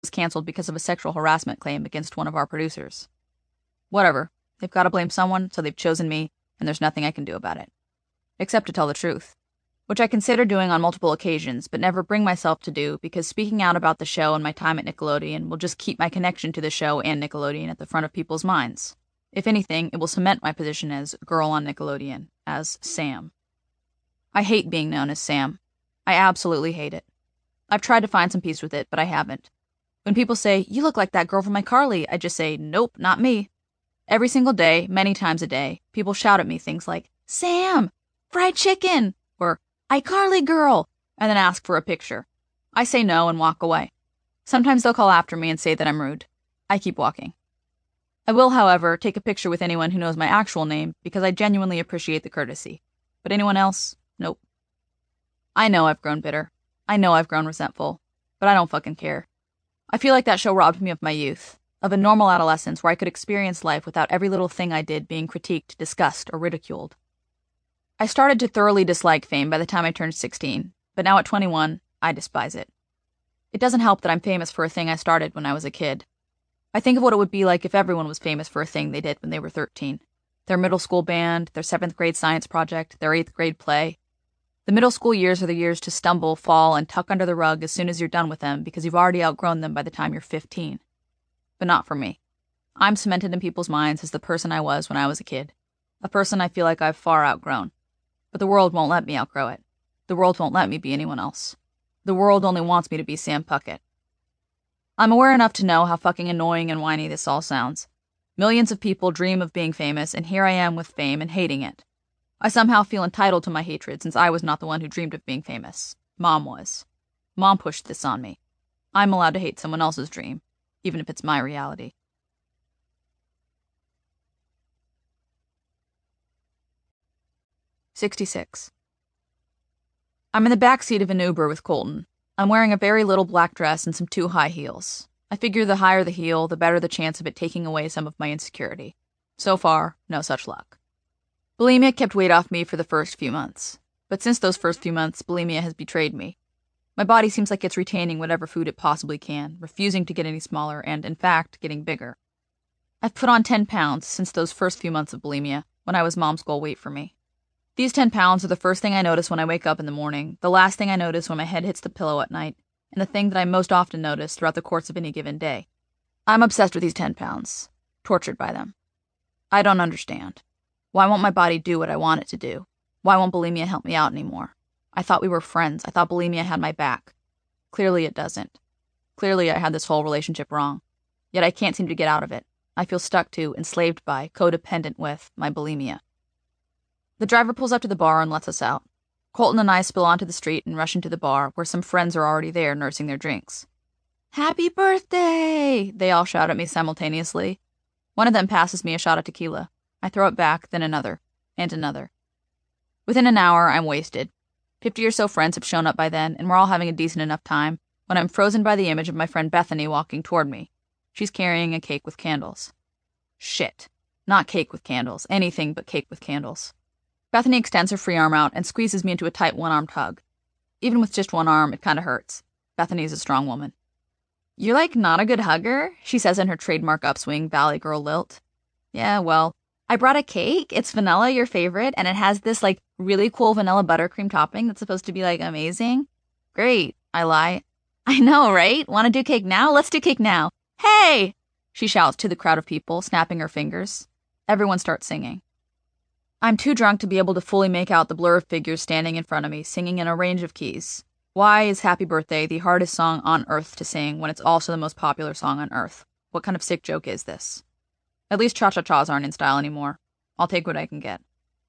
gets canceled because of a sexual harassment claim against one of our producers. Whatever. They've got to blame someone, so they've chosen me, and there's nothing I can do about it. Except to tell the truth. Which I consider doing on multiple occasions, but never bring myself to do because speaking out about the show and my time at Nickelodeon will just keep my connection to the show and Nickelodeon at the front of people's minds. If anything, it will cement my position as girl on Nickelodeon, as Sam. I hate being known as Sam. I absolutely hate it. I've tried to find some peace with it, but I haven't. When people say, "You look like that girl from iCarly," I just say, "Nope, not me." Every single day, many times a day, people shout at me things like, "Sam! Fried chicken!" or "iCarly girl!" and then ask for a picture. I say no and walk away. Sometimes they'll call after me and say that I'm rude. I keep walking. I will, however, take a picture with anyone who knows my actual name because I genuinely appreciate the courtesy. But anyone else? Nope. I know I've grown bitter. I know I've grown resentful. But I don't fucking care. I feel like that show robbed me of my youth, of a normal adolescence where I could experience life without every little thing I did being critiqued, discussed, or ridiculed. I started to thoroughly dislike fame by the time I turned 16, but now at 21, I despise it. It doesn't help that I'm famous for a thing I started when I was a kid. I think of what it would be like if everyone was famous for a thing they did when they were 13. Their middle school band, their 7th grade science project, their 8th grade play. The middle school years are the years to stumble, fall, and tuck under the rug as soon as you're done with them because you've already outgrown them by the time you're 15. But not for me. I'm cemented in people's minds as the person I was when I was a kid. A person I feel like I've far outgrown. But the world won't let me outgrow it. The world won't let me be anyone else. The world only wants me to be Sam Puckett. I'm aware enough to know how fucking annoying and whiny this all sounds. Millions of people dream of being famous, and here I am with fame and hating it. I somehow feel entitled to my hatred since I was not the one who dreamed of being famous. Mom was. Mom pushed this on me. I'm allowed to hate someone else's dream, even if it's my reality. '66. I'm in the back seat of an Uber with Colton. I'm wearing a very little black dress and some too high heels. I figure the higher the heel, the better the chance of it taking away some of my insecurity. So far, no such luck. Bulimia kept weight off me for the first few months. But since those first few months, bulimia has betrayed me. My body seems like it's retaining whatever food it possibly can, refusing to get any smaller and, in fact, getting bigger. I've put on 10 pounds since those first few months of bulimia, when I was mom's goal weight for me. These 10 pounds are the first thing I notice when I wake up in the morning, the last thing I notice when my head hits the pillow at night, and the thing that I most often notice throughout the course of any given day. I'm obsessed with these 10 pounds, tortured by them. I don't understand. Why won't my body do what I want it to do? Why won't bulimia help me out anymore? I thought we were friends. I thought bulimia had my back. Clearly it doesn't. Clearly I had this whole relationship wrong. Yet I can't seem to get out of it. I feel stuck to, enslaved by, codependent with, my bulimia. The driver pulls up to the bar and lets us out. Colton and I spill onto the street and rush into the bar, where some friends are already there nursing their drinks. "Happy birthday!" they all shout at me simultaneously. One of them passes me a shot of tequila. I throw it back, then another, and another. Within an hour, I'm wasted. 50 or so friends have shown up by then, and we're all having a decent enough time, when I'm frozen by the image of my friend Bethany walking toward me. She's carrying a cake with candles. Shit. Not cake with candles. Anything but cake with candles. Bethany extends her free arm out and squeezes me into a tight one-armed hug. Even with just one arm, it kinda hurts. Bethany's a strong woman. "You're like not a good hugger," she says in her trademark upswing Valley Girl lilt. "Yeah, well, I brought a cake. It's vanilla, your favorite, and it has this, really cool vanilla buttercream topping that's supposed to be, amazing." "Great," I lie. "I know, right? Want to do cake now? Let's do cake now. Hey!" she shouts to the crowd of people, snapping her fingers. Everyone starts singing. I'm too drunk to be able to fully make out the blur of figures standing in front of me, singing in a range of keys. Why is Happy Birthday the hardest song on earth to sing when it's also the most popular song on earth? What kind of sick joke is this? At least cha-cha-chas aren't in style anymore. I'll take what I can get.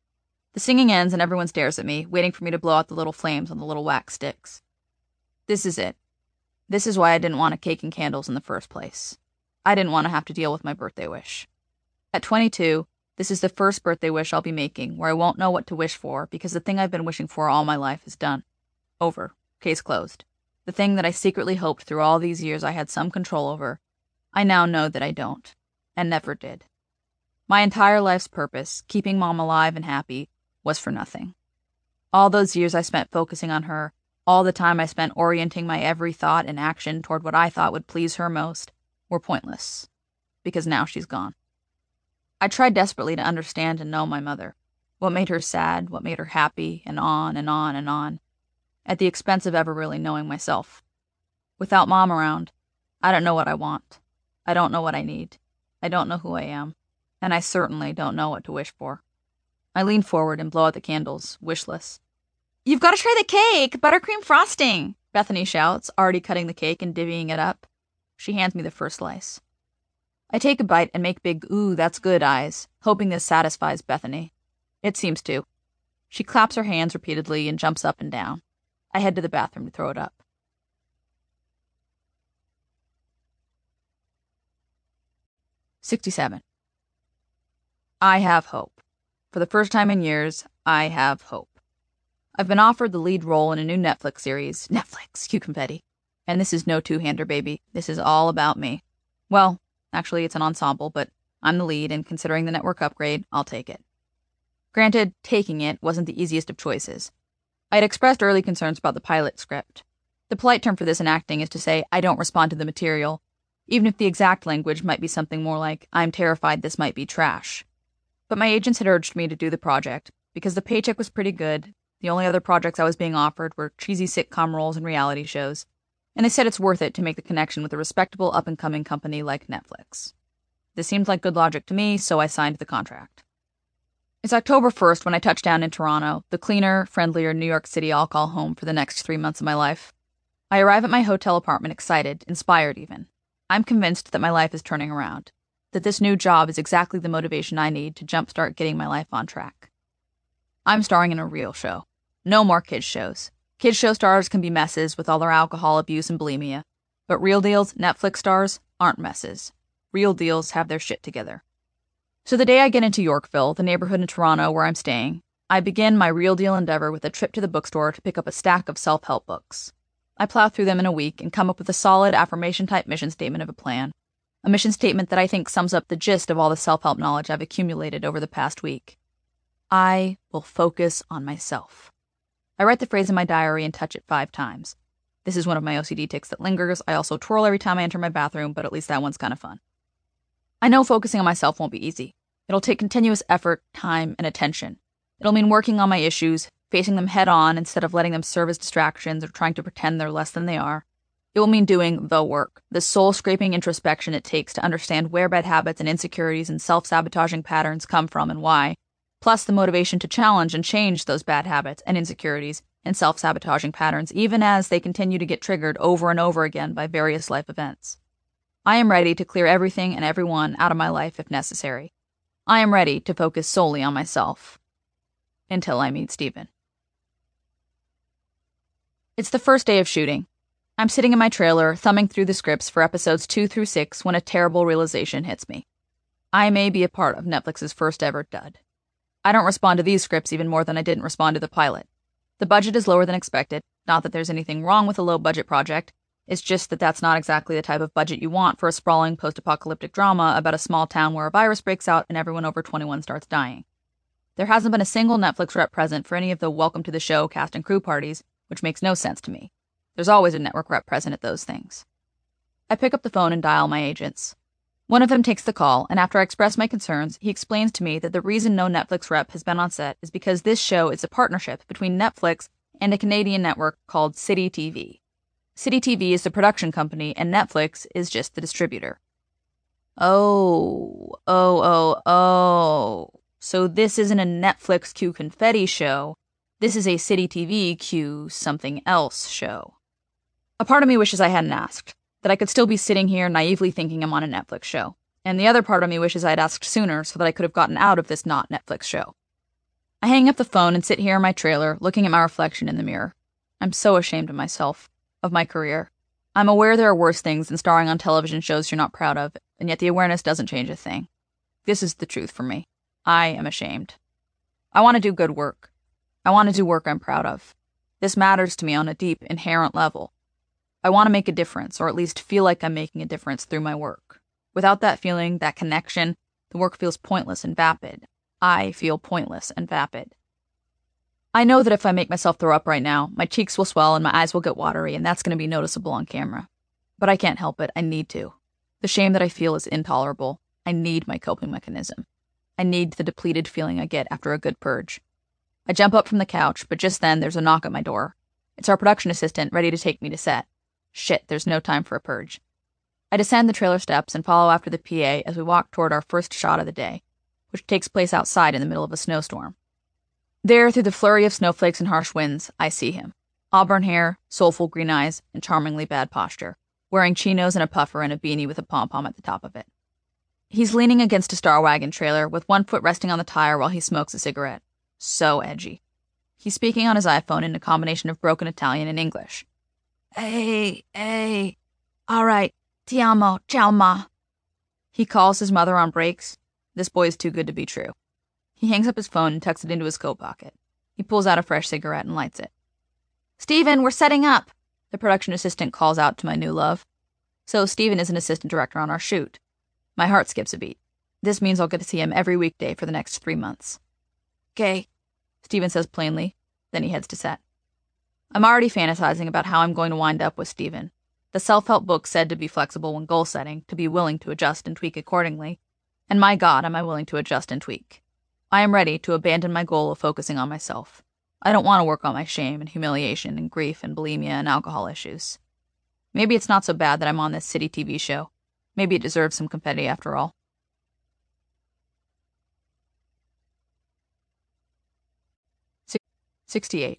The singing ends and everyone stares at me, waiting for me to blow out the little flames on the little wax sticks. This is it. This is why I didn't want a cake and candles in the first place. I didn't want to have to deal with my birthday wish. At 22, this is the first birthday wish I'll be making where I won't know what to wish for because the thing I've been wishing for all my life is done. Over. Case closed. The thing that I secretly hoped through all these years I had some control over, I now know that I don't, and never did. My entire life's purpose, keeping Mom alive and happy, was for nothing. All those years I spent focusing on her, All the time I spent orienting my every thought and action toward what I thought would please her most were pointless, because now she's gone. I tried desperately to understand and know my mother, what made her sad, what made her happy, and on and on and on, at the expense of ever really knowing myself. Without Mom around, I don't know what I want. I don't know what I need. I don't know who I am, and I certainly don't know what to wish for. I lean forward and blow out the candles, wishless. "You've got to try the cake! Buttercream frosting!" Bethany shouts, already cutting the cake and divvying it up. She hands me the first slice. I take a bite and make big "ooh, that's good" eyes, hoping this satisfies Bethany. It seems to. She claps her hands repeatedly and jumps up and down. I head to the bathroom to throw it up. 67. I have hope. For the first time in years, I have hope. I've been offered the lead role in a new Netflix series. Netflix, cue confetti. And this is no two-hander, baby. This is all about me. Well, actually, it's an ensemble, but I'm the lead, and considering the network upgrade, I'll take it. Granted, taking it wasn't the easiest of choices. I had expressed early concerns about the pilot script. The polite term for this in acting is to say, I don't respond to the material, even if the exact language might be something more like, I'm terrified this might be trash. But my agents had urged me to do the project, because the paycheck was pretty good. The only other projects I was being offered were cheesy sitcom roles and reality shows, and they said it's worth it to make the connection with a respectable up-and-coming company like Netflix. This seemed like good logic to me, so I signed the contract. It's October 1st when I touch down in Toronto, the cleaner, friendlier New York City I'll call home for the next 3 months of my life. I arrive at my hotel apartment excited, inspired even. I'm convinced that my life is turning around, that this new job is exactly the motivation I need to jumpstart getting my life on track. I'm starring in a real show. No more kids' shows. Kids' show stars can be messes with all their alcohol abuse and bulimia, but real deals, Netflix stars, aren't messes. Real deals have their shit together. So the day I get into Yorkville, the neighborhood in Toronto where I'm staying, I begin my real deal endeavor with a trip to the bookstore to pick up a stack of self-help books. I plow through them in a week and come up with a solid affirmation-type mission statement of a plan. A mission statement that I think sums up the gist of all the self-help knowledge I've accumulated over the past week. I will focus on myself. I write the phrase in my diary and touch it 5 times. This is one of my OCD tics that lingers. I also twirl every time I enter my bathroom, but at least that one's kind of fun. I know focusing on myself won't be easy. It'll take continuous effort, time, and attention. It'll mean working on my issues, facing them head on instead of letting them serve as distractions or trying to pretend they're less than they are. It will mean doing the work, the soul-scraping introspection it takes to understand where bad habits and insecurities and self-sabotaging patterns come from and why, plus the motivation to challenge and change those bad habits and insecurities and self-sabotaging patterns even as they continue to get triggered over and over again by various life events. I am ready to clear everything and everyone out of my life if necessary. I am ready to focus solely on myself. Until I meet Steven. It's the first day of shooting. I'm sitting in my trailer, thumbing through the scripts for episodes 2 through 6 when a terrible realization hits me. I may be a part of Netflix's first ever dud. I don't respond to these scripts even more than I didn't respond to the pilot. The budget is lower than expected, not that there's anything wrong with a low-budget project, it's just that that's not exactly the type of budget you want for a sprawling post-apocalyptic drama about a small town where a virus breaks out and everyone over 21 starts dying. There hasn't been a single Netflix rep present for any of the welcome to the show cast and crew parties, which makes no sense to me. There's always a network rep present at those things. I pick up the phone and dial my agents. One of them takes the call, and after I express my concerns, he explains to me that the reason no Netflix rep has been on set is because this show is a partnership between Netflix and a Canadian network called City TV. City TV is the production company, and Netflix is just the distributor. Oh. So this isn't a Netflix Q confetti show. This is a City TV Q something else show. A part of me wishes I hadn't asked, that I could still be sitting here naively thinking I'm on a Netflix show. And the other part of me wishes I'd asked sooner so that I could have gotten out of this not Netflix show. I hang up the phone and sit here in my trailer, looking at my reflection in the mirror. I'm so ashamed of myself, of my career. I'm aware there are worse things than starring on television shows you're not proud of, and yet the awareness doesn't change a thing. This is the truth for me. I am ashamed. I want to do good work. I want to do work I'm proud of. This matters to me on a deep, inherent level. I want to make a difference, or at least feel like I'm making a difference through my work. Without that feeling, that connection, the work feels pointless and vapid. I feel pointless and vapid. I know that if I make myself throw up right now, my cheeks will swell and my eyes will get watery, and that's going to be noticeable on camera. But I can't help it. I need to. The shame that I feel is intolerable. I need my coping mechanism. I need the depleted feeling I get after a good purge. I jump up from the couch, but just then there's a knock at my door. It's our production assistant, ready to take me to set. Shit, there's no time for a purge. I descend the trailer steps and follow after the PA as we walk toward our first shot of the day, which takes place outside in the middle of a snowstorm. There, through the flurry of snowflakes and harsh winds, I see him. Auburn hair, soulful green eyes, and charmingly bad posture, wearing chinos and a puffer and a beanie with a pom-pom at the top of it. He's leaning against a Star Wagon trailer with one foot resting on the tire while he smokes a cigarette. So edgy. He's speaking on his iPhone in a combination of broken Italian and English. Hey, all right, ti amo, ciao ma. He calls his mother on breaks. This boy is too good to be true. He hangs up his phone and tucks it into his coat pocket. He pulls out a fresh cigarette and lights it. Steven, we're setting up, the production assistant calls out to my new love. So Steven is an assistant director on our shoot. My heart skips a beat. This means I'll get to see him every weekday for the next 3 months. "'Kay," Steven says plainly, then he heads to set. I'm already fantasizing about how I'm going to wind up with Steven. The self-help book said to be flexible when goal setting, to be willing to adjust and tweak accordingly. And my God, am I willing to adjust and tweak. I am ready to abandon my goal of focusing on myself. I don't want to work on my shame and humiliation and grief and bulimia and alcohol issues. Maybe it's not so bad that I'm on this city TV show. Maybe it deserves some confetti after all. '68.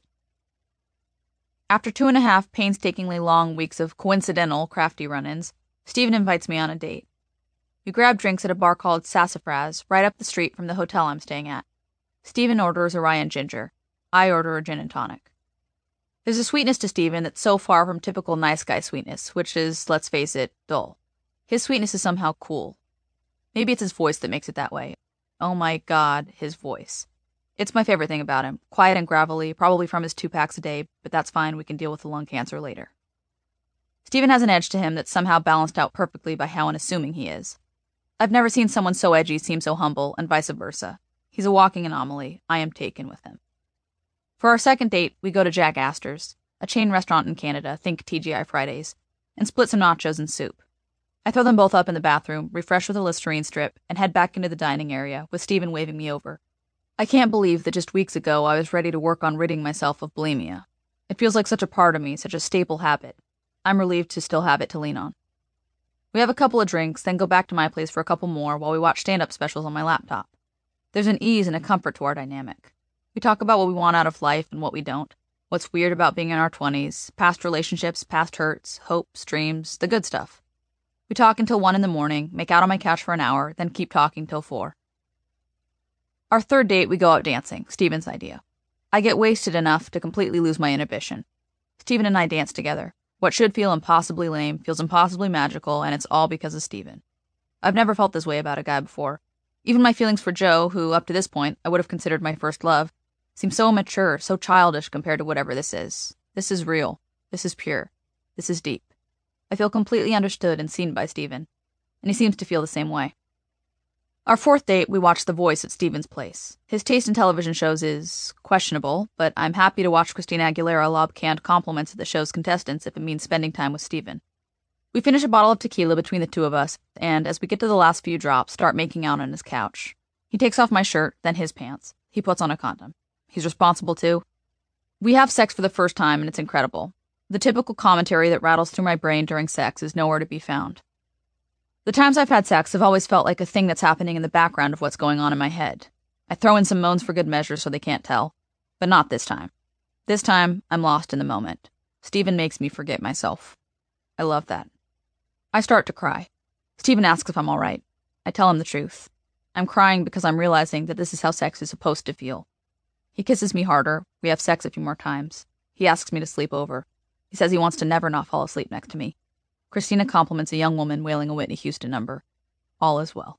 After 2.5 painstakingly long weeks of coincidental, crafty run-ins, Steven invites me on a date. We grab drinks at a bar called Sassafras, right up the street from the hotel I'm staying at. Steven orders a rye and ginger. I order a gin and tonic. There's a sweetness to Steven that's so far from typical nice guy sweetness, which is, let's face it, dull. His sweetness is somehow cool. Maybe it's his voice that makes it that way. Oh my God, his voice. It's my favorite thing about him. Quiet and gravelly, probably from his 2 packs a day, but that's fine, we can deal with the lung cancer later. Steven has an edge to him that's somehow balanced out perfectly by how unassuming he is. I've never seen someone so edgy seem so humble, and vice versa. He's a walking anomaly. I am taken with him. For our second date, we go to Jack Astor's, a chain restaurant in Canada, think TGI Fridays, and split some nachos and soup. I throw them both up in the bathroom, refresh with a Listerine strip, and head back into the dining area, with Steven waving me over. I can't believe that just weeks ago I was ready to work on ridding myself of bulimia. It feels like such a part of me, such a staple habit. I'm relieved to still have it to lean on. We have a couple of drinks, then go back to my place for a couple more while we watch stand-up specials on my laptop. There's an ease and a comfort to our dynamic. We talk about what we want out of life and what we don't, what's weird about being in our 20s, past relationships, past hurts, hopes, dreams, the good stuff. We talk until 1 a.m, make out on my couch for an hour, then keep talking till 4. Our third date, we go out dancing, Steven's idea. I get wasted enough to completely lose my inhibition. Steven and I dance together. What should feel impossibly lame feels impossibly magical, and it's all because of Steven. I've never felt this way about a guy before. Even my feelings for Joe, who, up to this point, I would have considered my first love, seem so immature, so childish compared to whatever this is. This is real. This is pure. This is deep. I feel completely understood and seen by Steven, and he seems to feel the same way. Our fourth date, we watch The Voice at Steven's place. His taste in television shows is questionable, but I'm happy to watch Christina Aguilera lob canned compliments at the show's contestants if it means spending time with Steven. We finish a bottle of tequila between the two of us, and as we get to the last few drops, start making out on his couch. He takes off my shirt, then his pants. He puts on a condom. He's responsible too. We have sex for the first time, and it's incredible. The typical commentary that rattles through my brain during sex is nowhere to be found. The times I've had sex have always felt like a thing that's happening in the background of what's going on in my head. I throw in some moans for good measure so they can't tell. But not this time. This time, I'm lost in the moment. Steven makes me forget myself. I love that. I start to cry. Steven asks if I'm all right. I tell him the truth. I'm crying because I'm realizing that this is how sex is supposed to feel. He kisses me harder. We have sex a few more times. He asks me to sleep over. He says he wants to never not fall asleep next to me. Christina compliments a young woman wailing a Whitney Houston number. All is well.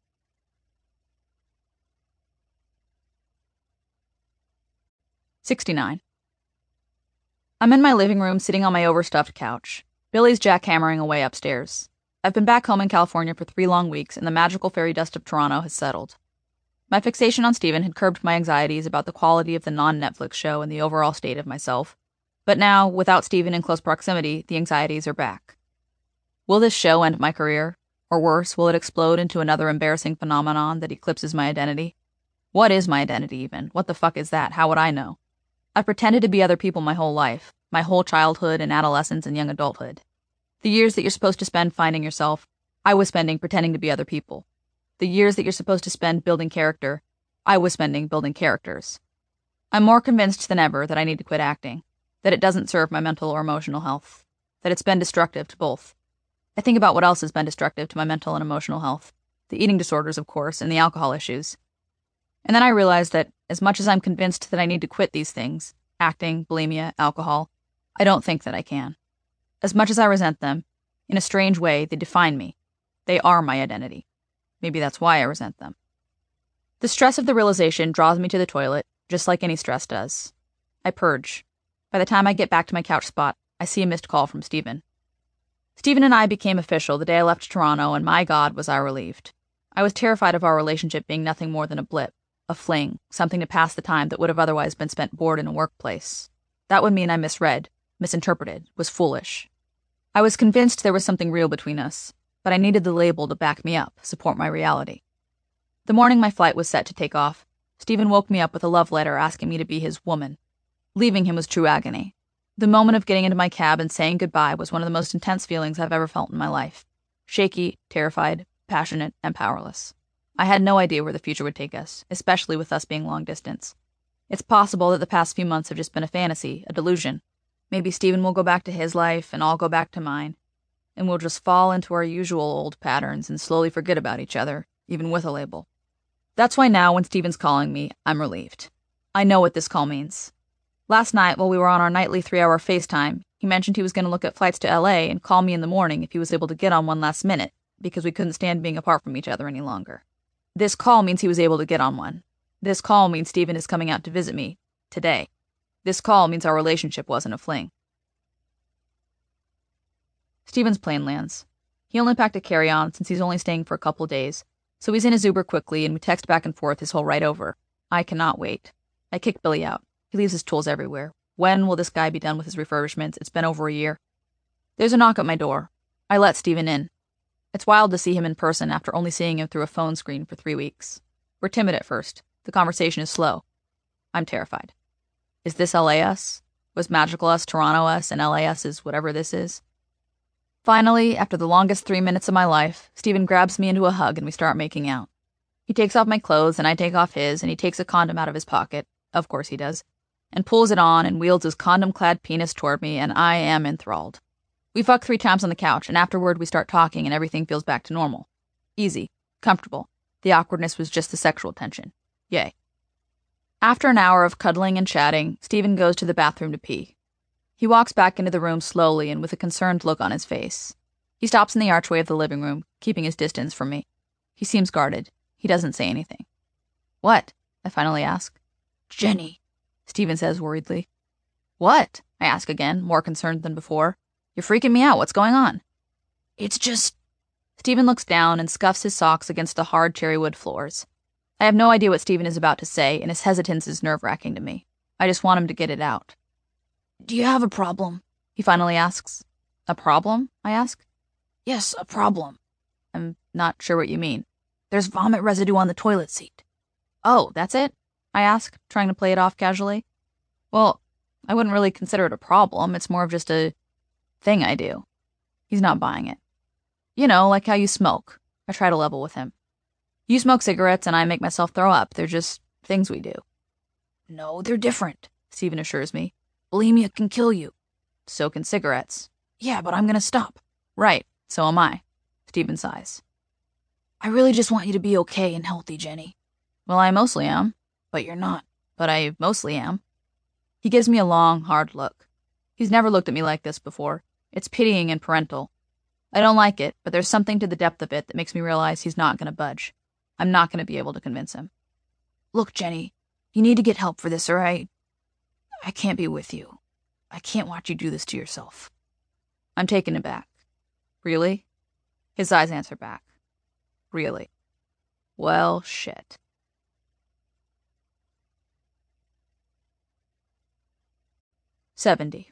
'69. I'm in my living room sitting on my overstuffed couch. Billy's jackhammering away upstairs. I've been back home in California for 3 long weeks, and the magical fairy dust of Toronto has settled. My fixation on Steven had curbed my anxieties about the quality of the non-Netflix show and the overall state of myself. But now, without Steven in close proximity, the anxieties are back. Will this show end my career? Or worse, will it explode into another embarrassing phenomenon that eclipses my identity? What is my identity, even? What the fuck is that? How would I know? I've pretended to be other people my whole life, my whole childhood and adolescence and young adulthood. The years that you're supposed to spend finding yourself, I was spending pretending to be other people. The years that you're supposed to spend building character, I was spending building characters. I'm more convinced than ever that I need to quit acting, that it doesn't serve my mental or emotional health, that it's been destructive to both. I think about what else has been destructive to my mental and emotional health, the eating disorders, of course, and the alcohol issues. And then I realized that, as much as I'm convinced that I need to quit these things, acting, bulimia, alcohol, I don't think that I can. As much as I resent them, in a strange way, they define me. They are my identity. Maybe that's why I resent them. The stress of the realization draws me to the toilet, just like any stress does. I purge. By the time I get back to my couch spot, I see a missed call from Steven. Steven and I became official the day I left Toronto, and my God, was I relieved. I was terrified of our relationship being nothing more than a blip, a fling, something to pass the time that would have otherwise been spent bored in a workplace. That would mean I misread, misinterpreted, was foolish. I was convinced there was something real between us, but I needed the label to back me up, support my reality. The morning my flight was set to take off, Steven woke me up with a love letter asking me to be his woman. Leaving him was true agony. The moment of getting into my cab and saying goodbye was one of the most intense feelings I've ever felt in my life. Shaky, terrified, passionate, and powerless. I had no idea where the future would take us, especially with us being long distance. It's possible that the past few months have just been a fantasy, a delusion. Maybe Steven will go back to his life, and I'll go back to mine. And we'll just fall into our usual old patterns and slowly forget about each other, even with a label. That's why now, when Steven's calling me, I'm relieved. I know what this call means. Last night, while we were on our nightly 3-hour FaceTime, he mentioned he was going to look at flights to LA and call me in the morning if he was able to get on one last minute, because we couldn't stand being apart from each other any longer. This call means he was able to get on one. This call means Steven is coming out to visit me, today. This call means our relationship wasn't a fling. Steven's plane lands. He only packed a carry-on since he's only staying for a couple days, so he's in his Uber quickly and we text back and forth his whole ride over. I cannot wait. I kick Billy out. He leaves his tools everywhere. When will this guy be done with his refurbishments? It's been over a year. There's a knock at my door. I let Steven in. It's wild to see him in person after only seeing him through a phone screen for 3 weeks. We're timid at first. The conversation is slow. I'm terrified. Is this LA us? Was Magical us Toronto us, and LA us is whatever this is? Finally, after the longest 3 minutes of my life, Steven grabs me into a hug and we start making out. He takes off my clothes and I take off his, and he takes a condom out of his pocket, of course he does, and pulls it on and wields his condom-clad penis toward me, and I am enthralled. We fuck 3 times on the couch, and afterward we start talking and everything feels back to normal. Easy. Comfortable. The awkwardness was just the sexual tension. Yay. After an hour of cuddling and chatting, Steven goes to the bathroom to pee. He walks back into the room slowly and with a concerned look on his face. He stops in the archway of the living room, keeping his distance from me. He seems guarded. He doesn't say anything. What? I finally ask. Jenny, Steven says worriedly. What? I ask again, more concerned than before. You're freaking me out. What's going on? It's just... Steven looks down and scuffs his socks against the hard cherrywood floors. I have no idea what Steven is about to say, and his hesitance is nerve-wracking to me. I just want him to get it out. Do you have a problem? He finally asks. A problem? I ask. Yes, a problem. I'm not sure what you mean. There's vomit residue on the toilet seat. Oh, that's it? I ask, trying to play it off casually. Well, I wouldn't really consider it a problem. It's more of just a thing I do. He's not buying it. You know, like how you smoke. I try to level with him. You smoke cigarettes and I make myself throw up. They're just things we do. No, they're different, Steven assures me. Bulimia can kill you. So can cigarettes. Yeah, but I'm gonna stop. Right, so am I. Steven sighs. I really just want you to be okay and healthy, Jenny. Well, I mostly am. But you're not. But I mostly am. He gives me a long, hard look. He's never looked at me like this before. It's pitying and parental. I don't like it, but there's something to the depth of it that makes me realize he's not going to budge. I'm not going to be able to convince him. Look, Jenny, you need to get help for this, or I can't be with you. I can't watch you do this to yourself. I'm taken aback. Really? His eyes answer back. Really? Well, shit. 70.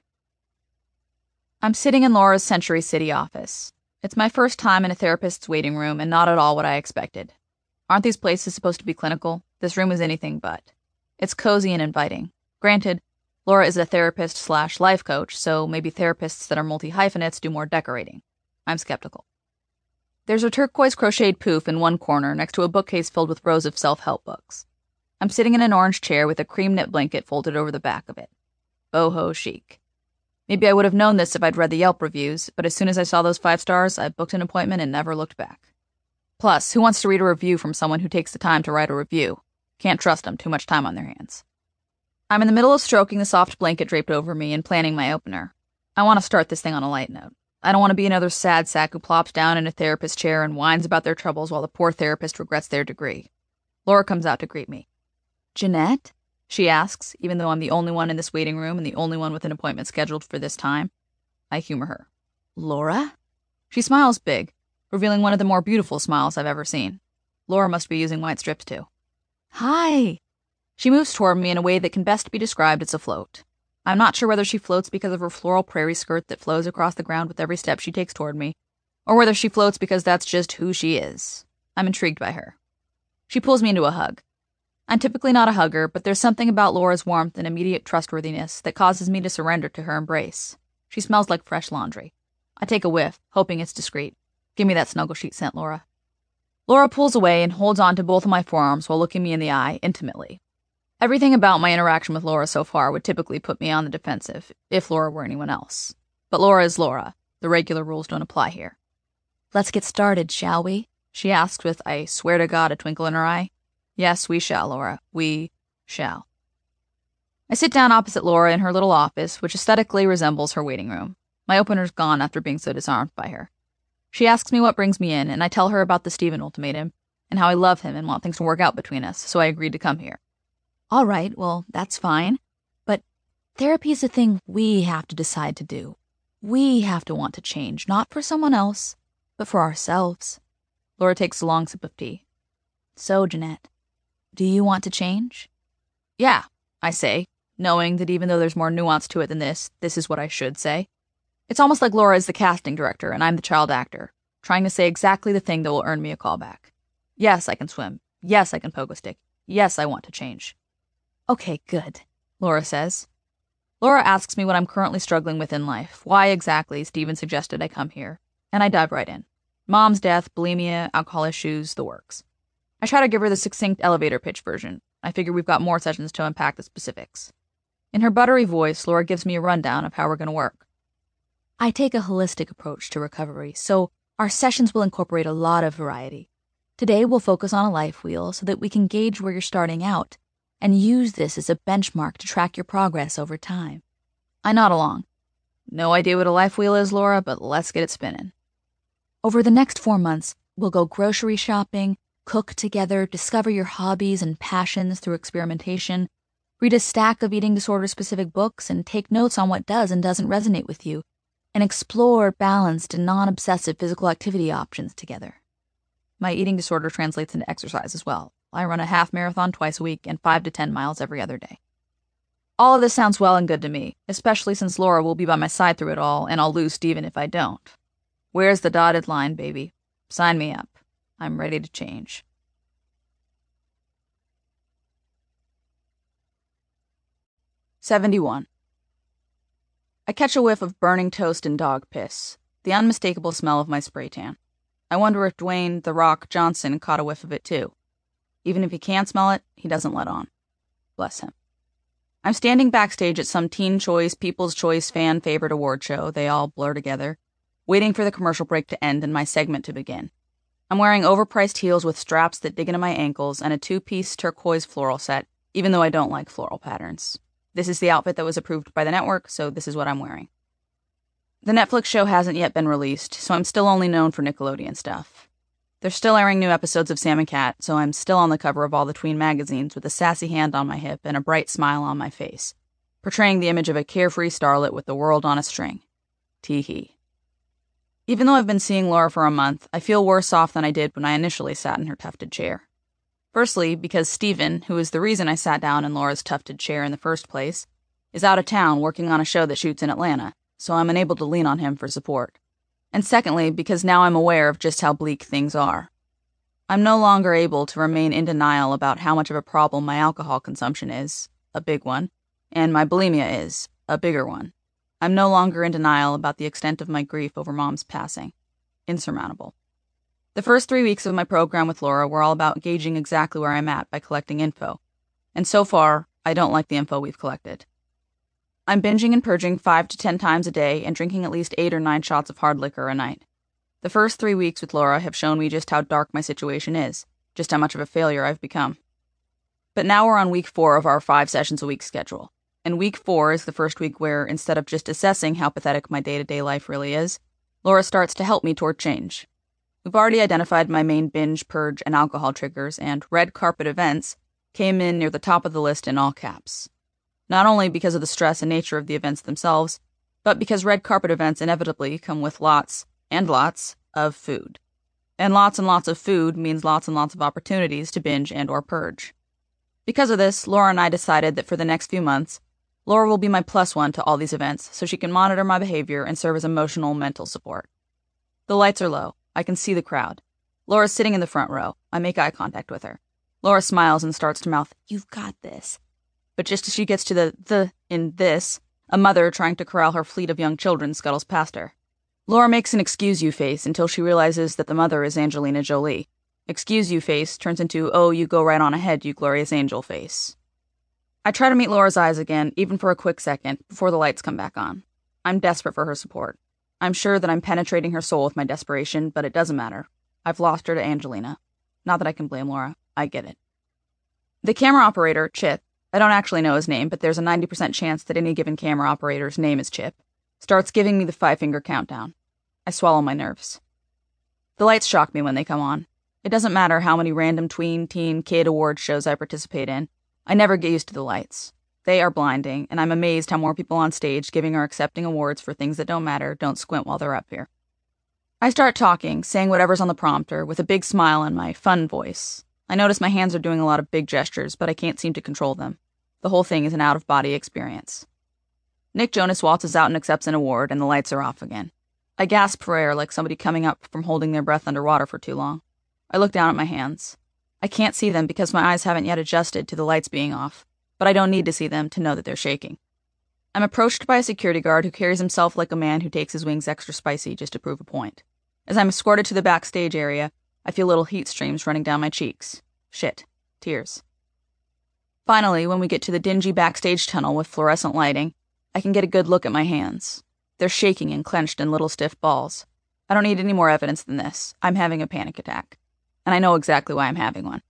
I'm sitting in Laura's Century City office. It's my first time in a therapist's waiting room and not at all what I expected. Aren't these places supposed to be clinical? This room is anything but. It's cozy and inviting. Granted, Laura is a therapist/life coach, so maybe therapists that are multi-hyphenates do more decorating. I'm skeptical. There's a turquoise crocheted poof in one corner next to a bookcase filled with rows of self-help books. I'm sitting in an orange chair with a cream knit blanket folded over the back of it. Boho chic. Maybe I would have known this if I'd read the Yelp reviews, but as soon as I saw those 5 stars, I booked an appointment and never looked back. Plus, who wants to read a review from someone who takes the time to write a review? Can't trust them, too much time on their hands. I'm in the middle of stroking the soft blanket draped over me and planning my opener. I want to start this thing on a light note. I don't want to be another sad sack who plops down in a therapist chair and whines about their troubles while the poor therapist regrets their degree. Laura comes out to greet me. "Jeanette?" she asks, even though I'm the only one in this waiting room and the only one with an appointment scheduled for this time. I humor her. "Laura?" She smiles big, revealing one of the more beautiful smiles I've ever seen. Laura must be using white strips too. "Hi." She moves toward me in a way that can best be described as a float. I'm not sure whether she floats because of her floral prairie skirt that flows across the ground with every step she takes toward me, or whether she floats because that's just who she is. I'm intrigued by her. She pulls me into a hug. I'm typically not a hugger, but there's something about Laura's warmth and immediate trustworthiness that causes me to surrender to her embrace. She smells like fresh laundry. I take a whiff, hoping it's discreet. Give me that snuggle sheet scent, Laura. Laura pulls away and holds on to both of my forearms while looking me in the eye intimately. Everything about my interaction with Laura so far would typically put me on the defensive, if Laura were anyone else. But Laura is Laura. The regular rules don't apply here. "Let's get started, shall we?" she asks with, I swear to God, a twinkle in her eye. Yes, we shall, Laura. We shall. I sit down opposite Laura in her little office, which aesthetically resembles her waiting room. My opener's gone after being so disarmed by her. She asks me what brings me in, and I tell her about the Stephen ultimatum, and how I love him and want things to work out between us, so I agreed to come here. "All right, well, that's fine. But therapy is a thing we have to decide to do. We have to want to change, not for someone else, but for ourselves." Laura takes a long sip of tea. "So, Jeanette, do you want to change?" "Yeah," I say, knowing that even though there's more nuance to it than this is what I should say. It's almost like Laura is the casting director and I'm the child actor, trying to say exactly the thing that will earn me a callback. Yes, I can swim. Yes, I can pogo stick. Yes, I want to change. "Okay, good," Laura says. Laura asks me what I'm currently struggling with in life, why exactly Stephen suggested I come here, and I dive right in. Mom's death, bulimia, alcohol issues, the works. I try to give her the succinct elevator pitch version. I figure we've got more sessions to unpack the specifics. In her buttery voice, Laura gives me a rundown of how we're going to work. "I take a holistic approach to recovery, so our sessions will incorporate a lot of variety. Today we'll focus on a life wheel so that we can gauge where you're starting out and use this as a benchmark to track your progress over time." I nod along. No idea what a life wheel is, Laura, but let's get it spinning. "Over the next 4 months, we'll go grocery shopping, cook together, discover your hobbies and passions through experimentation, read a stack of eating disorder-specific books and take notes on what does and doesn't resonate with you, and explore balanced and non-obsessive physical activity options together." My eating disorder translates into exercise as well. I run a half marathon twice a week and 5 to 10 miles every other day. All of this sounds well and good to me, especially since Laura will be by my side through it all, and I'll lose Stephen if I don't. Where's the dotted line, baby? Sign me up. I'm ready to change. "71. I catch a whiff of burning toast and dog piss, the unmistakable smell of my spray tan. I wonder if Dwayne "The Rock" Johnson caught a whiff of it too. Even if he can't smell it, he doesn't let on. Bless him. I'm standing backstage at some Teen Choice, People's Choice fan favorite award show, they all blur together, waiting for the commercial break to end and my segment to begin. I'm wearing overpriced heels with straps that dig into my ankles and a 2-piece turquoise floral set, even though I don't like floral patterns. This is the outfit that was approved by the network, so this is what I'm wearing. The Netflix show hasn't yet been released, so I'm still only known for Nickelodeon stuff. They're still airing new episodes of Sam and Cat, so I'm still on the cover of all the tween magazines with a sassy hand on my hip and a bright smile on my face, portraying the image of a carefree starlet with the world on a string. Tee-hee. Even though I've been seeing Laura for a month, I feel worse off than I did when I initially sat in her tufted chair. Firstly, because Stephen, who is the reason I sat down in Laura's tufted chair in the first place, is out of town working on a show that shoots in Atlanta, so I'm unable to lean on him for support. And secondly, because now I'm aware of just how bleak things are. I'm no longer able to remain in denial about how much of a problem my alcohol consumption is, a big one, and my bulimia is, a bigger one. I'm no longer in denial about the extent of my grief over Mom's passing. Insurmountable. The first 3 weeks of my program with Laura were all about gauging exactly where I'm at by collecting info. And so far, I don't like the info we've collected. I'm binging and purging 5 to 10 times a day and drinking at least 8 or 9 shots of hard liquor a night. The first 3 weeks with Laura have shown me just how dark my situation is, just how much of a failure I've become. But now we're on week 4 of our 5 sessions a week schedule. And week 4 is the first week where, instead of just assessing how pathetic my day-to-day life really is, Laura starts to help me toward change. We've already identified my main binge, purge, and alcohol triggers, and red carpet events came in near the top of the list in all caps. Not only because of the stress and nature of the events themselves, but because red carpet events inevitably come with lots and lots of food. And lots of food means lots and lots of opportunities to binge and or purge. Because of this, Laura and I decided that for the next few months, Laura will be my +1 to all these events so she can monitor my behavior and serve as emotional, mental support. The lights are low. I can see the crowd. Laura's sitting in the front row. I make eye contact with her. Laura smiles and starts to mouth, "You've got this." But just as she gets to the in this, a mother trying to corral her fleet of young children scuttles past her. Laura makes an excuse you face until she realizes that the mother is Angelina Jolie. Excuse you face turns into, oh, you go right on ahead, you glorious angel face. I try to meet Laura's eyes again, even for a quick second, before the lights come back on. I'm desperate for her support. I'm sure that I'm penetrating her soul with my desperation, but it doesn't matter. I've lost her to Angelina. Not that I can blame Laura. I get it. The camera operator, Chip, I don't actually know his name, but there's a 90% chance that any given camera operator's name is Chip, starts giving me the 5-finger countdown. I swallow my nerves. The lights shock me when they come on. It doesn't matter how many random tween, teen, kid award shows I participate in. I never get used to the lights. They are blinding, and I'm amazed how more people on stage giving or accepting awards for things that don't matter don't squint while they're up here. I start talking, saying whatever's on the prompter, with a big smile in my fun voice. I notice my hands are doing a lot of big gestures, but I can't seem to control them. The whole thing is an out-of-body experience. Nick Jonas waltzes out and accepts an award, and the lights are off again. I gasp for air like somebody coming up from holding their breath underwater for too long. I look down at my hands. I can't see them because my eyes haven't yet adjusted to the lights being off, but I don't need to see them to know that they're shaking. I'm approached by a security guard who carries himself like a man who takes his wings extra spicy just to prove a point. As I'm escorted to the backstage area, I feel little heat streams running down my cheeks. Shit. Tears. Finally, when we get to the dingy backstage tunnel with fluorescent lighting, I can get a good look at my hands. They're shaking and clenched in little stiff balls. I don't need any more evidence than this. I'm having a panic attack. And I know exactly why I'm having one.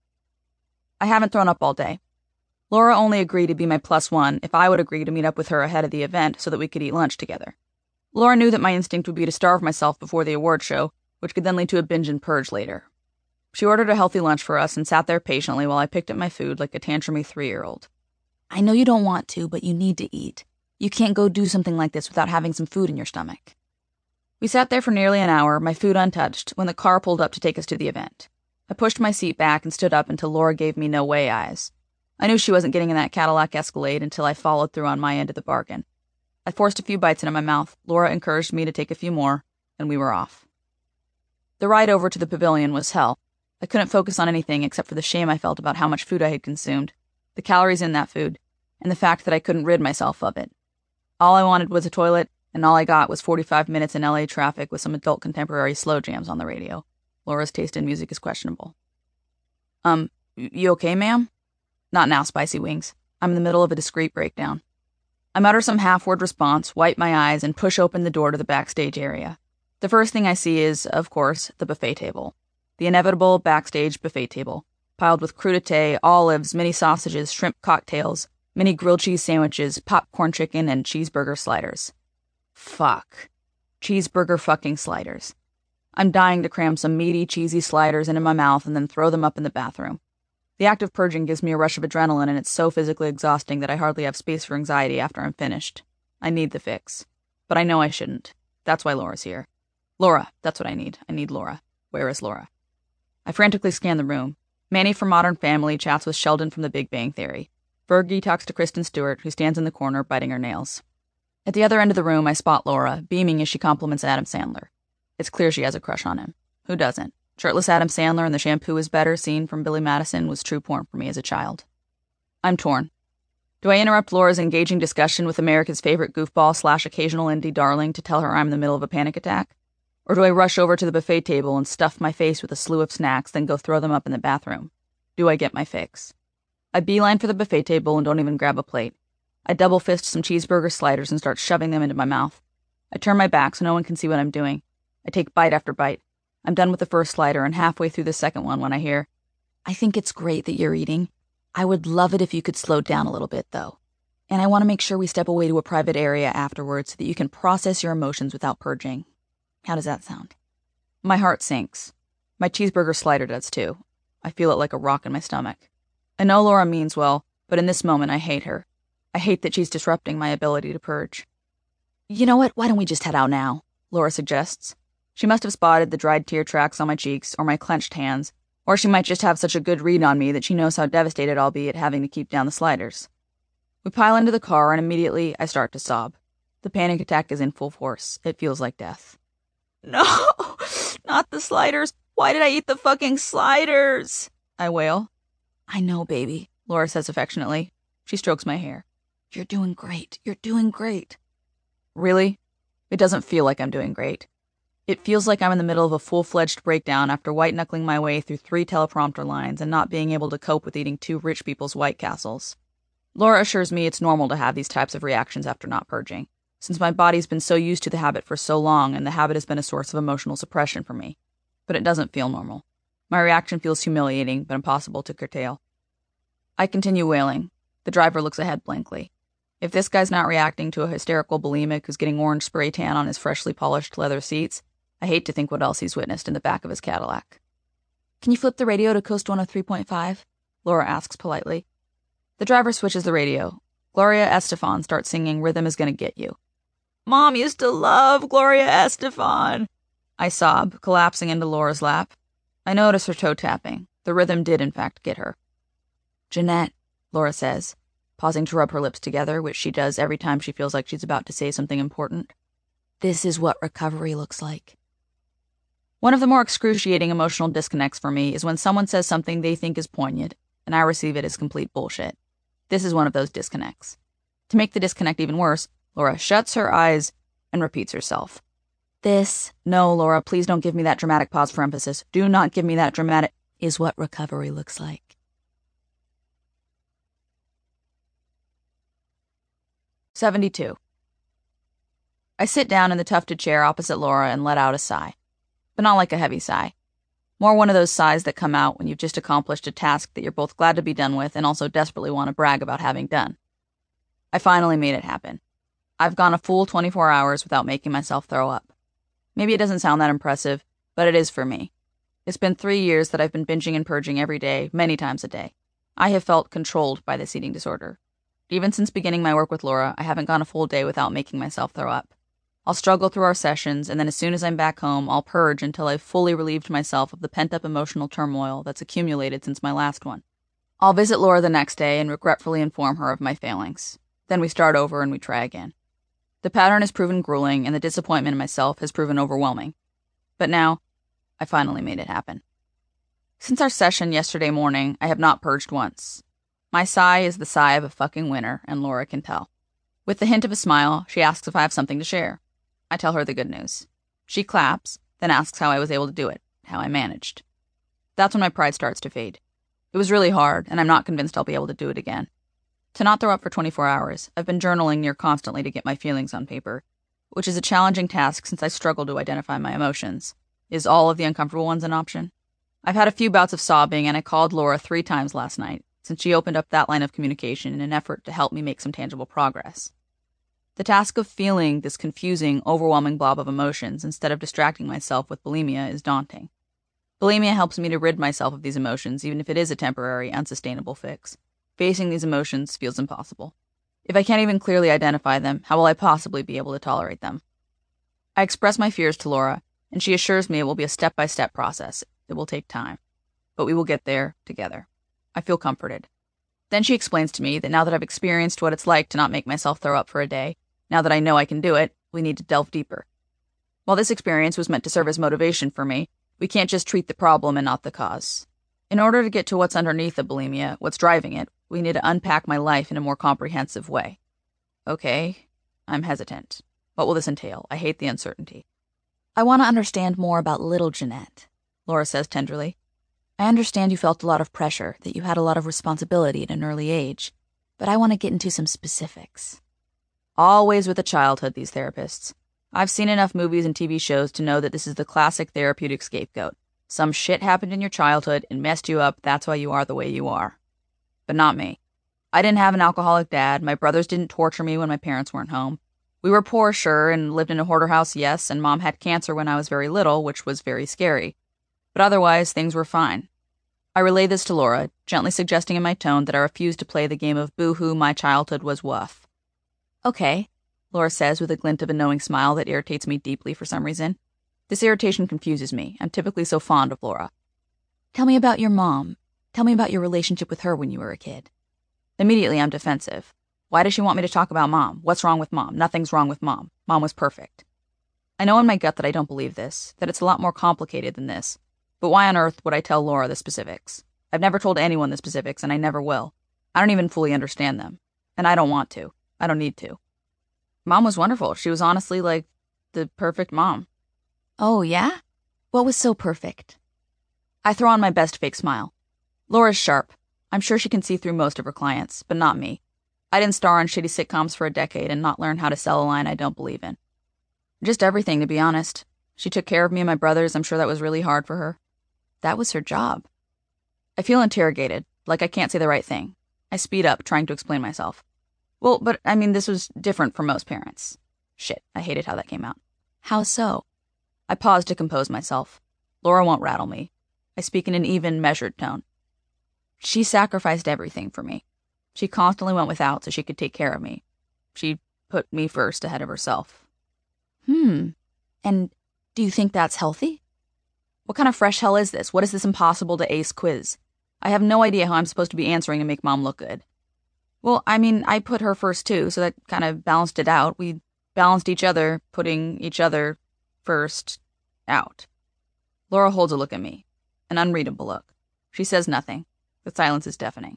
I haven't thrown up all day. Laura only agreed to be my +1 if I would agree to meet up with her ahead of the event so that we could eat lunch together. Laura knew that my instinct would be to starve myself before the award show, which could then lead to a binge and purge later. She ordered a healthy lunch for us and sat there patiently while I picked at my food like a tantrumy 3-year-old. "I know you don't want to, but you need to eat. You can't go do something like this without having some food in your stomach." We sat there for nearly an hour, my food untouched, when the car pulled up to take us to the event. I pushed my seat back and stood up until Laura gave me no way eyes. I knew she wasn't getting in that Cadillac Escalade until I followed through on my end of the bargain. I forced a few bites into my mouth, Laura encouraged me to take a few more, and we were off. The ride over to the pavilion was hell. I couldn't focus on anything except for the shame I felt about how much food I had consumed, the calories in that food, and the fact that I couldn't rid myself of it. All I wanted was a toilet, and all I got was 45 minutes in LA traffic with some adult contemporary slow jams on the radio. Laura's taste in music is questionable. You okay, ma'am?" "Not now, Spicy Wings. I'm in the middle of a discreet breakdown." I mutter some half-word response, wipe my eyes, and push open the door to the backstage area. The first thing I see is, of course, the buffet table. The inevitable backstage buffet table, piled with crudité, olives, mini sausages, shrimp cocktails, mini grilled cheese sandwiches, popcorn chicken, and cheeseburger sliders. Fuck. Cheeseburger fucking sliders. I'm dying to cram some meaty, cheesy sliders into my mouth and then throw them up in the bathroom. The act of purging gives me a rush of adrenaline, and it's so physically exhausting that I hardly have space for anxiety after I'm finished. I need the fix. But I know I shouldn't. That's why Laura's here. Laura, that's what I need. I need Laura. Where is Laura? I frantically scan the room. Manny from Modern Family chats with Sheldon from The Big Bang Theory. Fergie talks to Kristen Stewart, who stands in the corner biting her nails. At the other end of the room, I spot Laura, beaming as she compliments Adam Sandler. It's clear she has a crush on him. Who doesn't? Shirtless Adam Sandler and the shampoo is better scene from Billy Madison was true porn for me as a child. I'm torn. Do I interrupt Laura's engaging discussion with America's favorite goofball/occasional indie darling to tell her I'm in the middle of a panic attack? Or do I rush over to the buffet table and stuff my face with a slew of snacks, then go throw them up in the bathroom? Do I get my fix? I beeline for the buffet table and don't even grab a plate. I double fist some cheeseburger sliders and start shoving them into my mouth. I turn my back so no one can see what I'm doing. I take bite after bite. I'm done with the first slider and halfway through the second one when I hear, "I think it's great that you're eating. I would love it if you could slow down a little bit, though. And I want to make sure we step away to a private area afterwards so that you can process your emotions without purging. How does that sound?" My heart sinks. My cheeseburger slider does too. I feel it like a rock in my stomach. I know Laura means well, but in this moment I hate her. I hate that she's disrupting my ability to purge. "You know what? Why don't we just head out now?" Laura suggests. She must have spotted the dried tear tracks on my cheeks or my clenched hands, or she might just have such a good read on me that she knows how devastated I'll be at having to keep down the sliders. We pile into the car and immediately I start to sob. The panic attack is in full force. It feels like death. "No, not the sliders. Why did I eat the fucking sliders?" I wail. "I know, baby," Laura says affectionately. She strokes my hair. "You're doing great. You're doing great." Really? It doesn't feel like I'm doing great. It feels like I'm in the middle of a full-fledged breakdown after white-knuckling my way through 3 teleprompter lines and not being able to cope with eating 2 rich people's White Castles. Laura assures me it's normal to have these types of reactions after not purging, since my body's been so used to the habit for so long and the habit has been a source of emotional suppression for me. But it doesn't feel normal. My reaction feels humiliating, but impossible to curtail. I continue wailing. The driver looks ahead blankly. If this guy's not reacting to a hysterical bulimic who's getting orange spray tan on his freshly polished leather seats, I hate to think what else he's witnessed in the back of his Cadillac. "Can you flip the radio to Coast 103.5? Laura asks politely. The driver switches the radio. Gloria Estefan starts singing Rhythm Is Gonna Get You. "Mom used to love Gloria Estefan," I sob, collapsing into Laura's lap. I notice her toe tapping. The rhythm did in fact get her. "Jeanette," Laura says, pausing to rub her lips together, which she does every time she feels like she's about to say something important. "This is what recovery looks like." One of the more excruciating emotional disconnects for me is when someone says something they think is poignant, and I receive it as complete bullshit. This is one of those disconnects. To make the disconnect even worse, Laura shuts her eyes and repeats herself. No, Laura, please don't give me that dramatic pause for emphasis. Do not give me that dramatic, is what recovery looks like. "72. I sit down in the tufted chair opposite Laura and let out a sigh. But not like a heavy sigh. More one of those sighs that come out when you've just accomplished a task that you're both glad to be done with and also desperately want to brag about having done. I finally made it happen. I've gone a full 24 hours without making myself throw up. Maybe it doesn't sound that impressive, but it is for me. It's been 3 years that I've been binging and purging every day, many times a day. I have felt controlled by this eating disorder. Even since beginning my work with Laura, I haven't gone a full day without making myself throw up. I'll struggle through our sessions, and then as soon as I'm back home, I'll purge until I've fully relieved myself of the pent-up emotional turmoil that's accumulated since my last one. I'll visit Laura the next day and regretfully inform her of my failings. Then we start over and we try again. The pattern has proven grueling, and the disappointment in myself has proven overwhelming. But now, I finally made it happen. Since our session yesterday morning, I have not purged once. My sigh is the sigh of a fucking winner, and Laura can tell. With the hint of a smile, she asks if I have something to share. I tell her the good news. She claps, then asks how I was able to do it, how I managed. That's when my pride starts to fade. It was really hard, and I'm not convinced I'll be able to do it again. To not throw up for 24 hours, I've been journaling near constantly to get my feelings on paper, which is a challenging task since I struggle to identify my emotions. Is all of the uncomfortable ones an option? I've had a few bouts of sobbing, and I called Laura 3 times last night, since she opened up that line of communication in an effort to help me make some tangible progress. The task of feeling this confusing, overwhelming blob of emotions instead of distracting myself with bulimia is daunting. Bulimia helps me to rid myself of these emotions, even if it is a temporary, unsustainable fix. Facing these emotions feels impossible. If I can't even clearly identify them, how will I possibly be able to tolerate them? I express my fears to Laura, and she assures me it will be a step-by-step process. It will take time. But we will get there together. I feel comforted. Then she explains to me that now that I've experienced what it's like to not make myself throw up for a day, now that I know I can do it, we need to delve deeper. While this experience was meant to serve as motivation for me, we can't just treat the problem and not the cause. In order to get to what's underneath the bulimia, what's driving it, we need to unpack my life in a more comprehensive way. Okay, I'm hesitant. What will this entail? I hate the uncertainty. I want to understand more about little Jeanette, Laura says tenderly. I understand you felt a lot of pressure, that you had a lot of responsibility at an early age, but I want to get into some specifics. Always with a childhood, these therapists. I've seen enough movies and TV shows to know that this is the classic therapeutic scapegoat. Some shit happened in your childhood and messed you up, that's why you are the way you are. But not me. I didn't have an alcoholic dad, my brothers didn't torture me when my parents weren't home. We were poor, sure, and lived in a hoarder house, yes, and Mom had cancer when I was very little, which was very scary. But otherwise, things were fine. I relay this to Laura, gently suggesting in my tone that I refuse to play the game of boo-hoo, my childhood was wuff. Okay, Laura says with a glint of a knowing smile that irritates me deeply for some reason. This irritation confuses me. I'm typically so fond of Laura. Tell me about your mom. Tell me about your relationship with her when you were a kid. Immediately, I'm defensive. Why does she want me to talk about Mom? What's wrong with Mom? Nothing's wrong with Mom. Mom was perfect. I know in my gut that I don't believe this, that it's a lot more complicated than this. But why on earth would I tell Laura the specifics? I've never told anyone the specifics, and I never will. I don't even fully understand them. And I don't want to. I don't need to. Mom was wonderful. She was honestly like the perfect mom. Oh, yeah? What was so perfect? I throw on my best fake smile. Laura's sharp. I'm sure she can see through most of her clients, but not me. I didn't star on shitty sitcoms for a decade and not learn how to sell a line I don't believe in. Just everything, to be honest. She took care of me and my brothers. I'm sure that was really hard for her. That was her job. I feel interrogated, like I can't say the right thing. I speed up, trying to explain myself. Well, but I mean, this was different from most parents. Shit, I hated how that came out. How so? I pause to compose myself. Laura won't rattle me. I speak in an even, measured tone. She sacrificed everything for me. She constantly went without so she could take care of me. She put me first ahead of herself. And do you think that's healthy? What kind of fresh hell is this? What is this impossible to ace quiz? I have no idea how I'm supposed to be answering to make Mom look good. Well, I mean, I put her first too, so that kind of balanced it out. We balanced each other, putting each other first out. Laura holds a look at me, an unreadable look. She says nothing. The silence is deafening.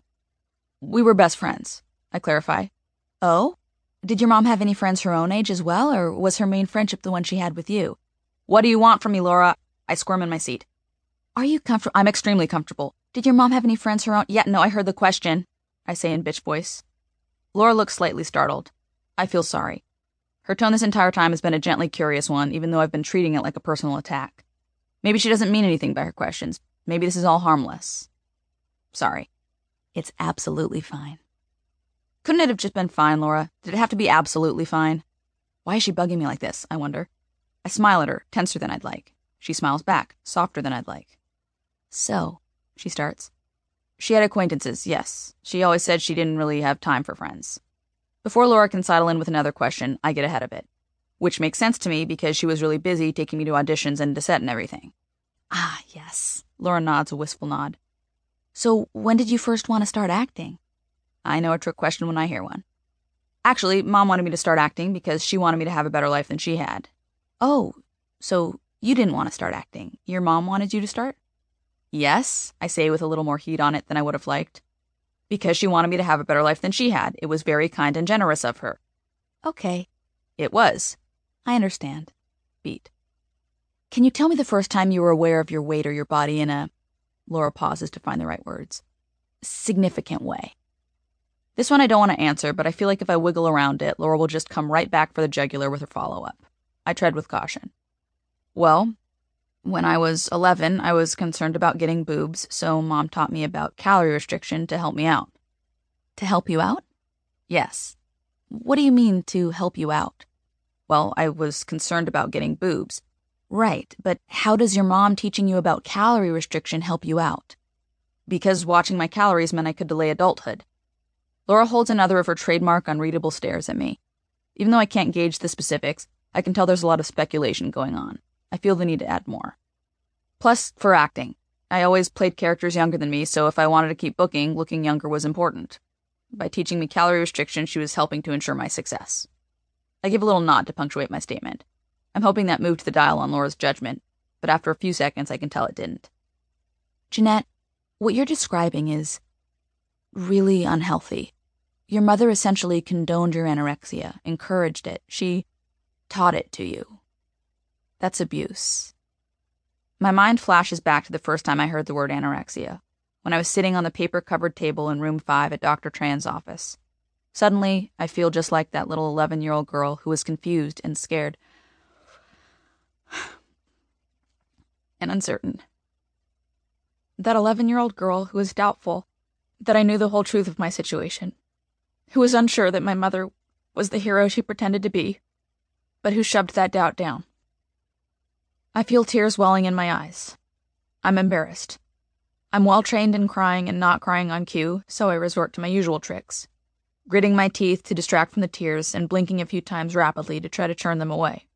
We were best friends, I clarify. Oh? Did your mom have any friends her own age as well, or was her main friendship the one she had with you? What do you want from me, Laura? I squirm in my seat. Are you comfortable? I'm extremely comfortable. Did your mom have any friends her own? Yeah, no, I heard the question, I say in bitch voice. Laura looks slightly startled. I feel sorry. Her tone this entire time has been a gently curious one, even though I've been treating it like a personal attack. Maybe she doesn't mean anything by her questions. Maybe this is all harmless. Sorry. It's absolutely fine. Couldn't it have just been fine, Laura? Did it have to be absolutely fine? Why is she bugging me like this, I wonder? I smile at her, tenser than I'd like. She smiles back, softer than I'd like. So, she starts. She had acquaintances, yes. She always said she didn't really have time for friends. Before Laura can sidle in with another question, I get ahead of it. Which makes sense to me because she was really busy taking me to auditions and to set and everything. Ah, yes. Laura nods a wistful nod. So, when did you first want to start acting? I know a trick question when I hear one. Actually, Mom wanted me to start acting because she wanted me to have a better life than she had. Oh, so you didn't want to start acting. Your mom wanted you to start? Yes, I say with a little more heat on it than I would have liked. Because she wanted me to have a better life than she had. It was very kind and generous of her. Okay. It was. I understand. Beat. Can you tell me the first time you were aware of your weight or your body in a... Laura pauses to find the right words. Significant way. This one I don't want to answer, but I feel like if I wiggle around it, Laura will just come right back for the jugular with her follow-up. I tread with caution. Well, when I was 11, I was concerned about getting boobs, so Mom taught me about calorie restriction to help me out. To help you out? Yes. What do you mean, to help you out? Well, I was concerned about getting boobs. Right, but how does your mom teaching you about calorie restriction help you out? Because watching my calories meant I could delay adulthood. Laura holds another of her trademark unreadable stares at me. Even though I can't gauge the specifics, I can tell there's a lot of speculation going on. I feel the need to add more. Plus, for acting. I always played characters younger than me, so if I wanted to keep booking, looking younger was important. By teaching me calorie restriction, she was helping to ensure my success. I give a little nod to punctuate my statement. I'm hoping that moved the dial on Laura's judgment, but after a few seconds I can tell it didn't. Jeanette, what you're describing is really unhealthy. Your mother essentially condoned your anorexia, encouraged it. She taught it to you. That's abuse. My mind flashes back to the first time I heard the word anorexia, when I was sitting on the paper-covered table in room 5 at Dr. Tran's office. Suddenly, I feel just like that little 11-year-old girl who was confused and scared and uncertain. That 11-year-old girl who was doubtful that I knew the whole truth of my situation, who was unsure that my mother was the hero she pretended to be, but who shoved that doubt down. I feel tears welling in my eyes. I'm embarrassed. I'm well-trained in crying and not crying on cue, so I resort to my usual tricks, gritting my teeth to distract from the tears and blinking a few times rapidly to try to churn them away.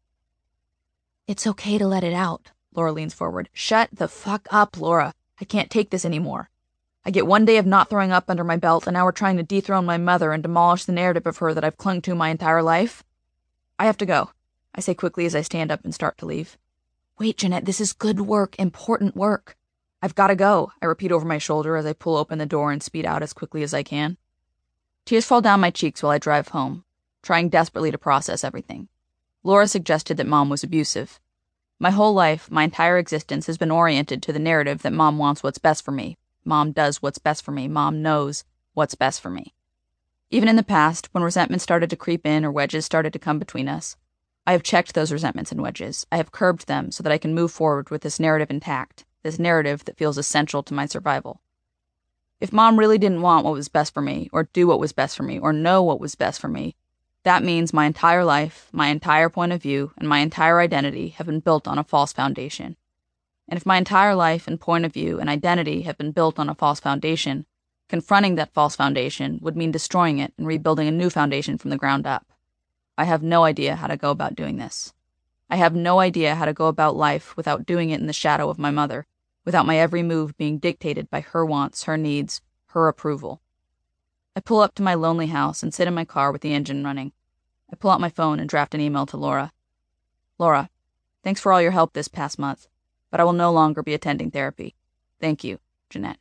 It's okay to let it out, Laura leans forward. Shut the fuck up, Laura. I can't take this anymore. I get one day of not throwing up under my belt, and now we're trying to dethrone my mother and demolish the narrative of her that I've clung to my entire life. I have to go, I say quickly as I stand up and start to leave. Wait, Jeanette, this is good work, important work. I've got to go, I repeat over my shoulder as I pull open the door and speed out as quickly as I can. Tears fall down my cheeks while I drive home, trying desperately to process everything. Laura suggested that Mom was abusive. My whole life, my entire existence has been oriented to the narrative that Mom wants what's best for me. Mom does what's best for me. Mom knows what's best for me. Even in the past, when resentment started to creep in or wedges started to come between us, I have checked those resentments and wedges. I have curbed them so that I can move forward with this narrative intact, this narrative that feels essential to my survival. If Mom really didn't want what was best for me, or do what was best for me, or know what was best for me, that means my entire life, my entire point of view, and my entire identity have been built on a false foundation. And if my entire life and point of view and identity have been built on a false foundation, confronting that false foundation would mean destroying it and rebuilding a new foundation from the ground up. I have no idea how to go about doing this. I have no idea how to go about life without doing it in the shadow of my mother, without my every move being dictated by her wants, her needs, her approval. I pull up to my lonely house and sit in my car with the engine running. I pull out my phone and draft an email to Laura. Laura, thanks for all your help this past month, but I will no longer be attending therapy. Thank you, Jeanette.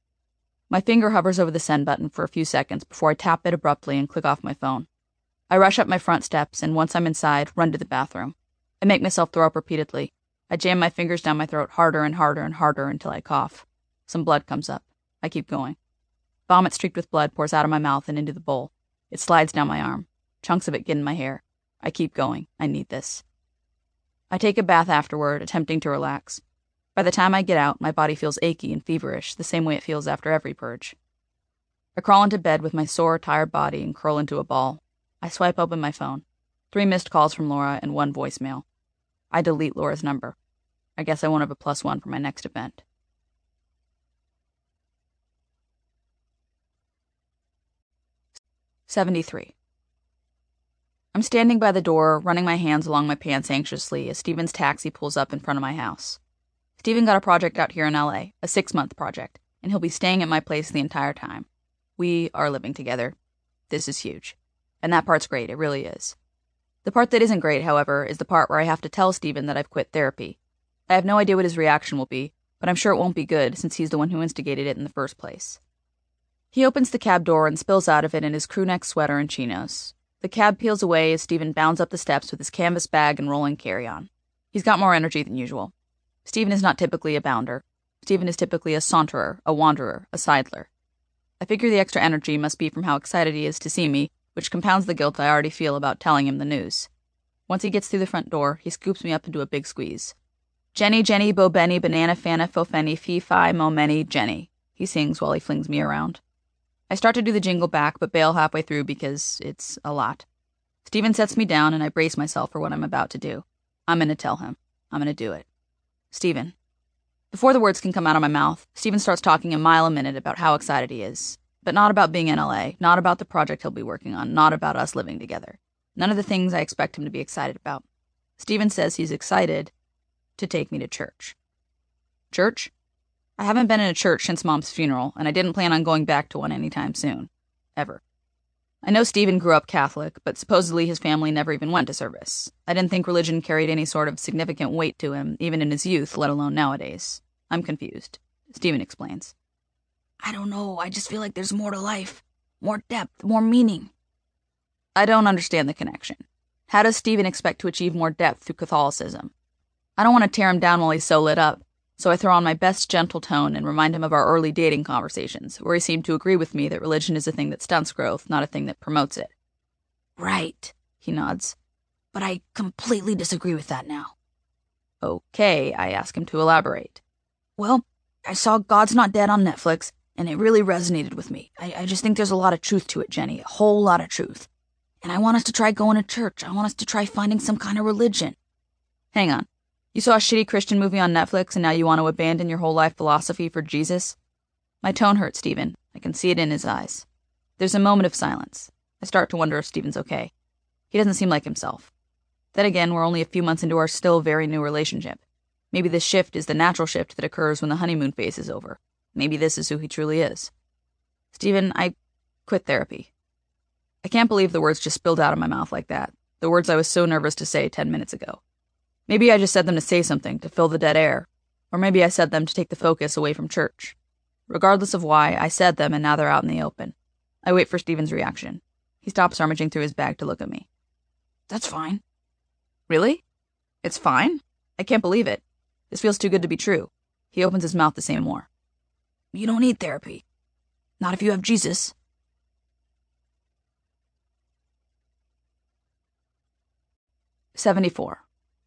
My finger hovers over the send button for a few seconds before I tap it abruptly and click off my phone. I rush up my front steps, and once I'm inside, run to the bathroom. I make myself throw up repeatedly. I jam my fingers down my throat harder and harder and harder until I cough. Some blood comes up. I keep going. Vomit streaked with blood pours out of my mouth and into the bowl. It slides down my arm. Chunks of it get in my hair. I keep going. I need this. I take a bath afterward, attempting to relax. By the time I get out, my body feels achy and feverish, the same way it feels after every purge. I crawl into bed with my sore, tired body and curl into a ball. I swipe open my phone. 3 missed calls from Laura and 1 voicemail. I delete Laura's number. I guess I won't have a +1 for my next event. '73. I'm standing by the door, running my hands along my pants anxiously as Steven's taxi pulls up in front of my house. Steven got a project out here in LA, a 6-month project, and he'll be staying at my place the entire time. We are living together. This is huge. And that part's great, it really is. The part that isn't great, however, is the part where I have to tell Steven that I've quit therapy. I have no idea what his reaction will be, but I'm sure it won't be good since he's the one who instigated it in the first place. He opens the cab door and spills out of it in his crewneck sweater and chinos. The cab peels away as Steven bounds up the steps with his canvas bag and rolling carry-on. He's got more energy than usual. Steven is not typically a bounder. Steven is typically a saunterer, a wanderer, a sidler. I figure the extra energy must be from how excited he is to see me, which compounds the guilt I already feel about telling him the news. Once he gets through the front door, he scoops me up into a big squeeze. Jenny, Jenny, Bo Benny, Banana Fana, Fofenny, Fee Fi, Mo Many, Jenny, he sings while he flings me around. I start to do the jingle back, but bail halfway through because it's a lot. Steven sets me down and I brace myself for what I'm about to do. I'm going to tell him. I'm going to do it. Steven. Before the words can come out of my mouth, Steven starts talking a mile a minute about how excited he is. But not about being in LA, not about the project he'll be working on, not about us living together. None of the things I expect him to be excited about. Steven says he's excited to take me to church. Church? I haven't been in a church since Mom's funeral, and I didn't plan on going back to one anytime soon. ever. I know Stephen grew up Catholic, but supposedly his family never even went to service. I didn't think religion carried any sort of significant weight to him, even in his youth, let alone nowadays. I'm confused. Stephen explains. I don't know, I just feel like there's more to life. More depth, more meaning. I don't understand the connection. How does Stephen expect to achieve more depth through Catholicism? I don't want to tear him down while he's so lit up, so I throw on my best gentle tone and remind him of our early dating conversations, where he seemed to agree with me that religion is a thing that stunts growth, not a thing that promotes it. Right, he nods. But I completely disagree with that now. Okay, I ask him to elaborate. Well, I saw God's Not Dead on Netflix, and it really resonated with me. I just think there's a lot of truth to it, Jenny, a whole lot of truth. And I want us to try going to church. I want us to try finding some kind of religion. Hang on. You saw a shitty Christian movie on Netflix and now you want to abandon your whole life philosophy for Jesus? My tone hurts Stephen. I can see it in his eyes. There's a moment of silence. I start to wonder if Stephen's okay. He doesn't seem like himself. Then again, we're only a few months into our still very new relationship. Maybe this shift is the natural shift that occurs when the honeymoon phase is over. Maybe this is who he truly is. Stephen, I quit therapy. I can't believe the words just spilled out of my mouth like that. The words I was so nervous to say 10 minutes ago. Maybe I just said them to say something, to fill the dead air. Or maybe I said them to take the focus away from church. Regardless of why, I said them and now they're out in the open. I wait for Stephen's reaction. He stops rummaging through his bag to look at me. That's fine. Really? It's fine? I can't believe it. This feels too good to be true. He opens his mouth to say more. You don't need therapy. Not if you have Jesus. '74.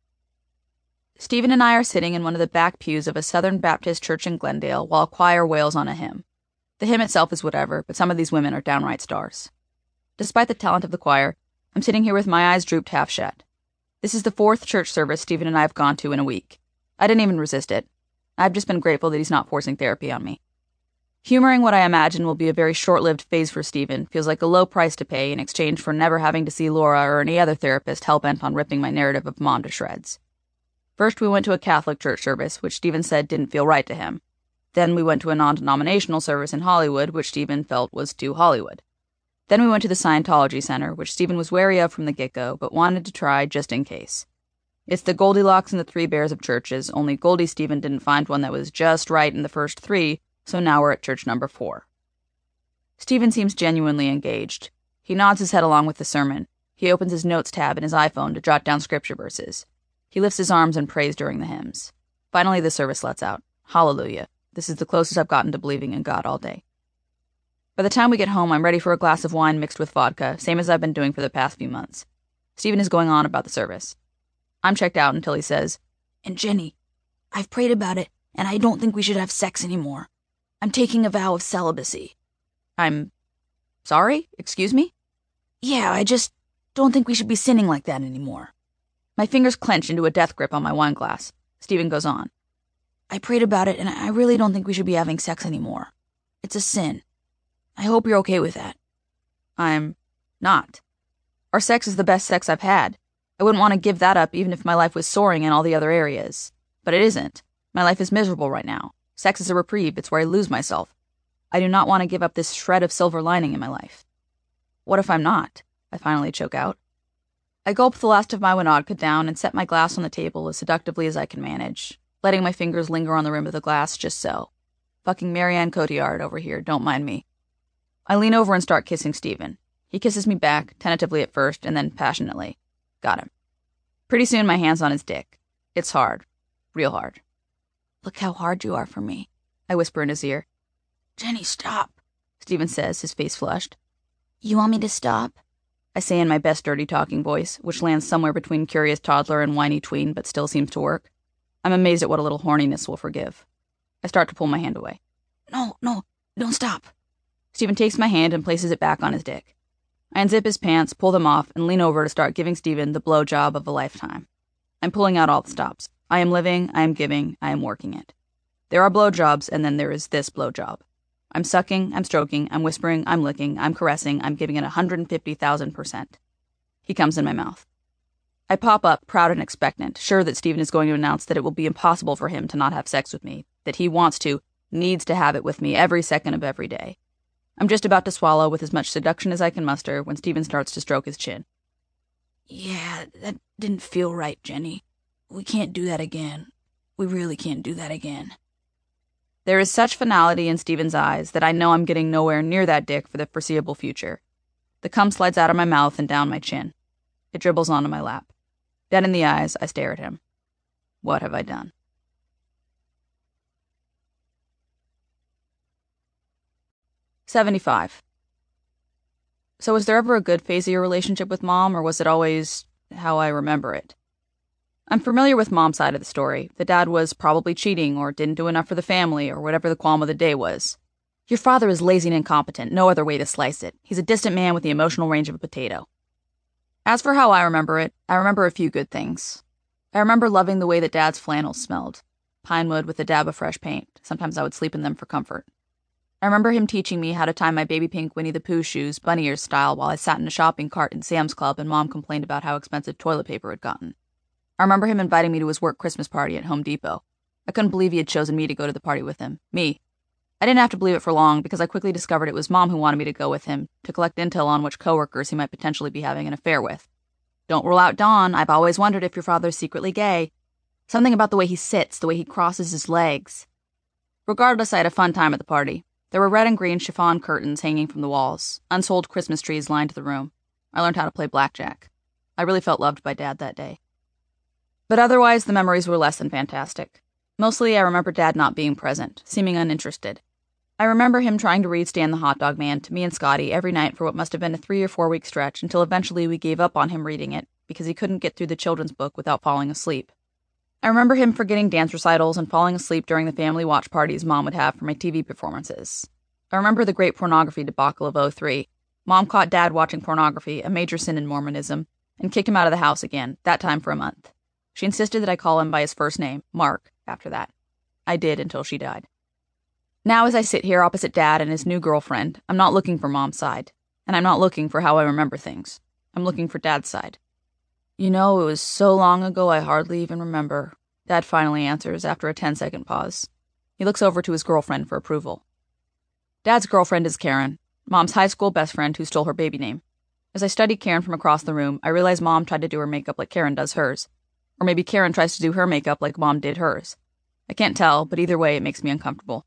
Stephen and I are sitting in one of the back pews of a Southern Baptist church in Glendale while a choir wails on a hymn. The hymn itself is whatever, but some of these women are downright stars. Despite the talent of the choir, I'm sitting here with my eyes drooped half shut. This is the 4th church service Stephen and I have gone to in a week. I didn't even resist it. I've just been grateful that he's not forcing therapy on me. Humoring what I imagine will be a very short-lived phase for Stephen feels like a low price to pay in exchange for never having to see Laura or any other therapist hell-bent on ripping my narrative of Mom to shreds. First, we went to a Catholic church service, which Stephen said didn't feel right to him. Then we went to a non-denominational service in Hollywood, which Stephen felt was too Hollywood. Then we went to the Scientology Center, which Stephen was wary of from the get-go, but wanted to try just in case. It's the Goldilocks and the Three Bears of churches, only Goldie Stephen didn't find one that was just right in the first 3, so now we're at church number 4. Stephen seems genuinely engaged. He nods his head along with the sermon. He opens his notes tab in his iPhone to jot down scripture verses. He lifts his arms and prays during the hymns. Finally, the service lets out. Hallelujah. This is the closest I've gotten to believing in God all day. By the time we get home, I'm ready for a glass of wine mixed with vodka, same as I've been doing for the past few months. Stephen is going on about the service. I'm checked out until he says, And Jenny, I've prayed about it, and I don't think we should have sex anymore. I'm taking a vow of celibacy. I'm sorry? Excuse me? Yeah, I just don't think we should be sinning like that anymore. My fingers clench into a death grip on my wine glass. Stephen goes on. I prayed about it, and I really don't think we should be having sex anymore. It's a sin. I hope you're okay with that. I'm not. Our sex is the best sex I've had. I wouldn't want to give that up even if my life was soaring in all the other areas. But it isn't. My life is miserable right now. Sex is a reprieve. It's where I lose myself. I do not want to give up this shred of silver lining in my life. What if I'm not? I finally choke out. I gulp the last of my vodka down and set my glass on the table as seductively as I can manage, letting my fingers linger on the rim of the glass just so. Fucking Marianne Cotillard over here, don't mind me. I lean over and start kissing Stephen. He kisses me back, tentatively at first, and then passionately. Got him. Pretty soon my hand's on his dick. It's hard. Real hard. Look how hard you are for me, I whisper in his ear. Jenny, stop, Stephen says, his face flushed. You want me to stop? I say in my best dirty talking voice, which lands somewhere between curious toddler and whiny tween, but still seems to work. I'm amazed at what a little horniness will forgive. I start to pull my hand away. No, don't stop. Stephen takes my hand and places it back on his dick. I unzip his pants, pull them off, and lean over to start giving Stephen the blowjob of a lifetime. I'm pulling out all the stops. I am living, I am giving, I am working it. There are blowjobs, and then there is this blowjob. I'm sucking, I'm stroking, I'm whispering, I'm licking, I'm caressing, I'm giving it 150,000%. He comes in my mouth. I pop up, proud and expectant, sure that Stephen is going to announce that it will be impossible for him to not have sex with me, that he needs to have it with me every second of every day. I'm just about to swallow with as much seduction as I can muster when Stephen starts to stroke his chin. Yeah, that didn't feel right, Jenny. We can't do that again. We really can't do that again. There is such finality in Stephen's eyes that I know I'm getting nowhere near that dick for the foreseeable future. The cum slides out of my mouth and down my chin. It dribbles onto my lap. Dead in the eyes, I stare at him. What have I done? 75. So was there ever a good phase of your relationship with Mom, or was it always how I remember it? I'm familiar with Mom's side of the story. The dad was probably cheating, or didn't do enough for the family, or whatever the qualm of the day was. Your father is lazy and incompetent, no other way to slice it. He's a distant man with the emotional range of a potato. As for how I remember it, I remember a few good things. I remember loving the way that Dad's flannels smelled. Pine wood with a dab of fresh paint. Sometimes I would sleep in them for comfort. I remember him teaching me how to tie my baby pink Winnie the Pooh shoes bunny ears style while I sat in a shopping cart in Sam's Club and Mom complained about how expensive toilet paper had gotten. I remember him inviting me to his work Christmas party at Home Depot. I couldn't believe he had chosen me to go to the party with him. Me. I didn't have to believe it for long because I quickly discovered it was Mom who wanted me to go with him to collect intel on which coworkers he might potentially be having an affair with. Don't rule out Dawn. I've always wondered if your father's secretly gay. Something about the way he sits, the way he crosses his legs. Regardless, I had a fun time at the party. There were red and green chiffon curtains hanging from the walls. Unsold Christmas trees lined the room. I learned how to play blackjack. I really felt loved by Dad that day. But otherwise, the memories were less than fantastic. Mostly, I remember Dad not being present, seeming uninterested. I remember him trying to read Stan the Hot Dog Man to me and Scotty every night for what must have been a 3 or 4 week stretch until eventually we gave up on him reading it because he couldn't get through the children's book without falling asleep. I remember him forgetting dance recitals and falling asleep during the family watch parties Mom would have for my TV performances. I remember the great pornography debacle of '03. Mom caught Dad watching pornography, a major sin in Mormonism, and kicked him out of the house again, that time for a month. She insisted that I call him by his first name, Mark, after that. I did until she died. Now as I sit here opposite Dad and his new girlfriend, I'm not looking for Mom's side, and I'm not looking for how I remember things. I'm looking for Dad's side. You know, it was so long ago I hardly even remember, Dad finally answers after a 10-second pause. He looks over to his girlfriend for approval. Dad's girlfriend is Karen, Mom's high school best friend who stole her baby name. As I study Karen from across the room, I realize Mom tried to do her makeup like Karen does hers. Or maybe Karen tries to do her makeup like Mom did hers. I can't tell, but either way, it makes me uncomfortable.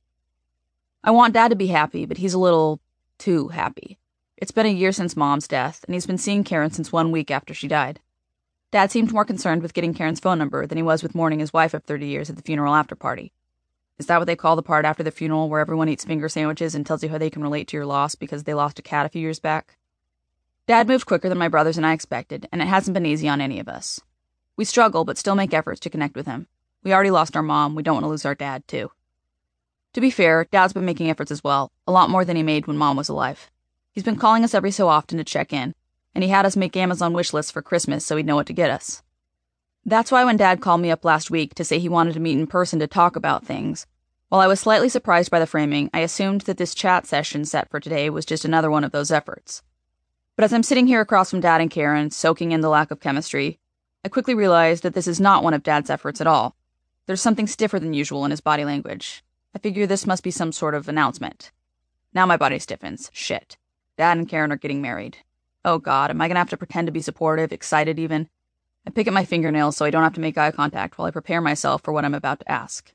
I want Dad to be happy, but he's a little too happy. It's been a year since Mom's death, and he's been seeing Karen since 1 week after she died. Dad seemed more concerned with getting Karen's phone number than he was with mourning his wife of 30 years at the funeral after party. Is that what they call the part after the funeral where everyone eats finger sandwiches and tells you how they can relate to your loss because they lost a cat a few years back? Dad moved quicker than my brothers and I expected, and it hasn't been easy on any of us. We struggle, but still make efforts to connect with him. We already lost our mom, we don't want to lose our dad, too. To be fair, Dad's been making efforts as well, a lot more than he made when Mom was alive. He's been calling us every so often to check in, and he had us make Amazon wish lists for Christmas so he'd know what to get us. That's why when Dad called me up last week to say he wanted to meet in person to talk about things, while I was slightly surprised by the framing, I assumed that this chat session set for today was just another one of those efforts. But as I'm sitting here across from Dad and Karen, soaking in the lack of chemistry, I quickly realized that this is not one of Dad's efforts at all. There's something stiffer than usual in his body language. I figure this must be some sort of announcement. Now my body stiffens. Shit. Dad and Karen are getting married. Oh God, am I gonna have to pretend to be supportive, excited even? I pick at my fingernails so I don't have to make eye contact while I prepare myself for what I'm about to ask.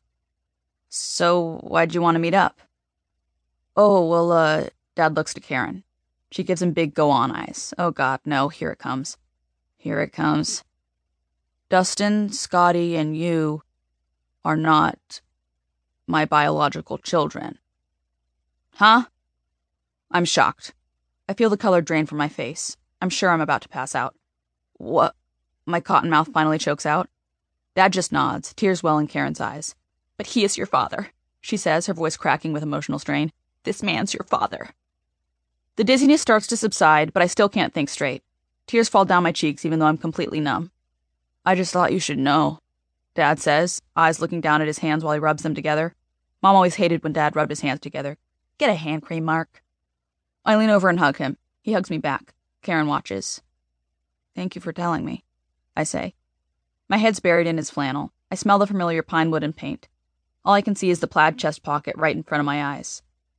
So, why'd you want to meet up? Oh, well, Dad looks to Karen. She gives him big go-on eyes. Oh God, no, here it comes. Here it comes. Dustin, Scotty, and you are not my biological children. Huh? I'm shocked. I feel the color drain from my face. I'm sure I'm about to pass out. What? My cotton mouth finally chokes out. Dad just nods, tears well in Karen's eyes. But he is your father, she says, her voice cracking with emotional strain. This man's your father. The dizziness starts to subside, but I still can't think straight. Tears fall down my cheeks even though I'm completely numb. I just thought you should know, Dad says, eyes looking down at his hands while he rubs them together. Mom always hated when Dad rubbed his hands together. Get a hand cream, Mark. I lean over and hug him. He hugs me back. Karen watches. Thank you for telling me, I say. My head's buried in his flannel. I smell the familiar pine wood and paint. All I can see is the plaid chest pocket right in front of my eyes.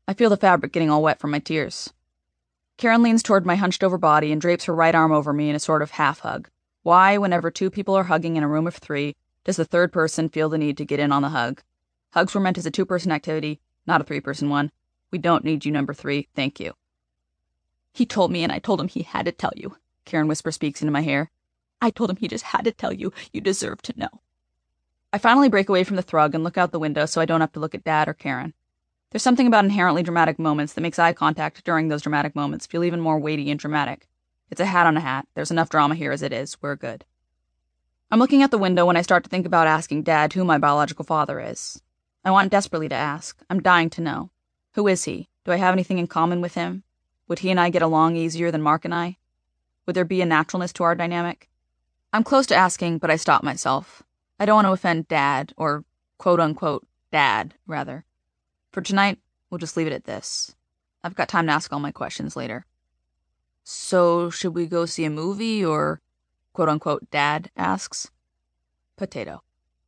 I feel the fabric getting all wet from my tears. Karen leans toward my hunched-over body and drapes her right arm over me in a sort of half-hug. Why, whenever two people are hugging in a room of three, does the third person feel the need to get in on the hug? Hugs were meant as a two-person activity, not a three-person one. We don't need you, number three. Thank you. He told me and I told him he had to tell you. Karen Whisper speaks into my hair. I told him he just had to tell you. You deserve to know. I finally break away from the thrug and look out the window so I don't have to look at Dad or Karen. There's something about inherently dramatic moments that makes eye contact during those dramatic moments feel even more weighty and dramatic. It's a hat on a hat. There's enough drama here as it is. We're good. I'm looking out the window when I start to think about asking Dad who my biological father is. I want desperately to ask. I'm dying to know. Who is he? Do I have anything in common with him? Would he and I get along easier than Mark and I? Would there be a naturalness to our dynamic? I'm close to asking, but I stop myself. I don't want to offend Dad, or quote-unquote Dad, rather. For tonight, we'll just leave it at this. I've got time to ask all my questions later. So, should we go see a movie, or quote-unquote Dad asks? Potato.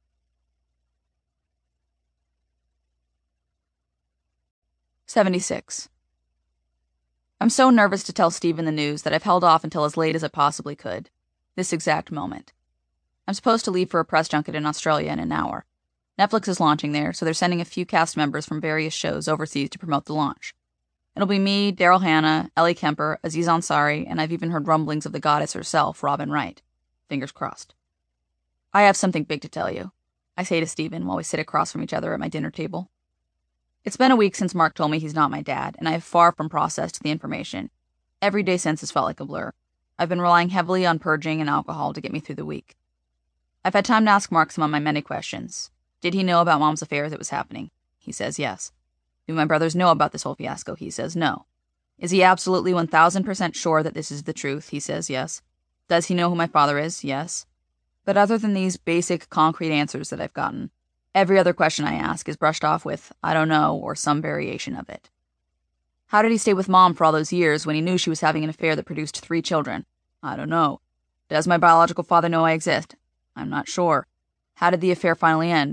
'76. I'm so nervous to tell Stephen the news that I've held off until as late as I possibly could. This exact moment. I'm supposed to leave for a press junket in Australia in an hour. Netflix is launching there, so they're sending a few cast members from various shows overseas to promote the launch. It'll be me, Daryl Hannah, Ellie Kemper, Aziz Ansari, and I've even heard rumblings of the goddess herself, Robin Wright. Fingers crossed. I have something big to tell you, I say to Stephen while we sit across from each other at my dinner table. It's been a week since Mark told me he's not my dad, and I have far from processed the information. Every day since has felt like a blur. I've been relying heavily on purging and alcohol to get me through the week. I've had time to ask Mark some of my many questions. Did he know about Mom's affair as it was happening? He says yes. Do my brothers know about this whole fiasco? He says no. Is he absolutely 1000% sure that this is the truth? He says yes. Does he know who my father is? Yes. But other than these basic, concrete answers that I've gotten, every other question I ask is brushed off with, I don't know, or some variation of it. How did he stay with Mom for all those years when he knew she was having an affair that produced 3 children? I don't know. Does my biological father know I exist? I'm not sure. How did the affair finally end?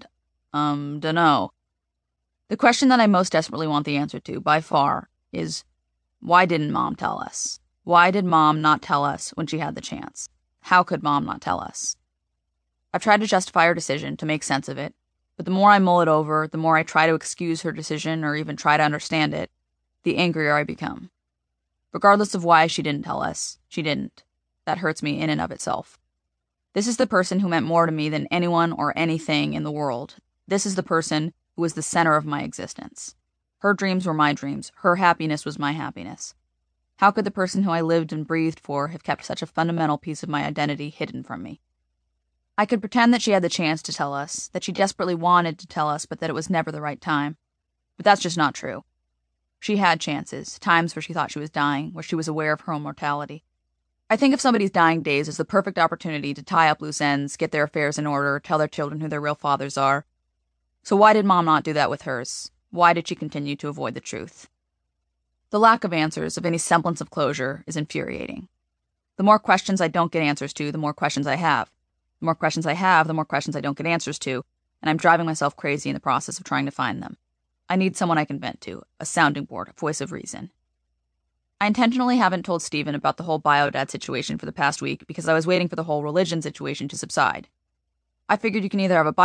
Dunno. The question that I most desperately want the answer to, by far, is, why didn't Mom tell us? Why did Mom not tell us when she had the chance? How could Mom not tell us? I've tried to justify her decision, to make sense of it, but the more I mull it over, the more I try to excuse her decision or even try to understand it, the angrier I become. Regardless of why she didn't tell us, she didn't. That hurts me in and of itself. This is the person who meant more to me than anyone or anything in the world. This is the person who was the center of my existence. Her dreams were my dreams. Her happiness was my happiness. How could the person who I lived and breathed for have kept such a fundamental piece of my identity hidden from me? I could pretend that she had the chance to tell us, that she desperately wanted to tell us, but that it was never the right time. But that's just not true. She had chances, times where she thought she was dying, where she was aware of her own mortality. I think of somebody's dying days as the perfect opportunity to tie up loose ends, get their affairs in order, tell their children who their real fathers are. So why did Mom not do that with hers? Why did she continue to avoid the truth? The lack of answers, of any semblance of closure, is infuriating. The more questions I don't get answers to, the more questions I have. The more questions I have, the more questions I don't get answers to, and I'm driving myself crazy in the process of trying to find them. I need someone I can vent to, a sounding board, a voice of reason. I intentionally haven't told Stephen about the whole bio-dad situation for the past week because I was waiting for the whole religion situation to subside. I figured you can either have a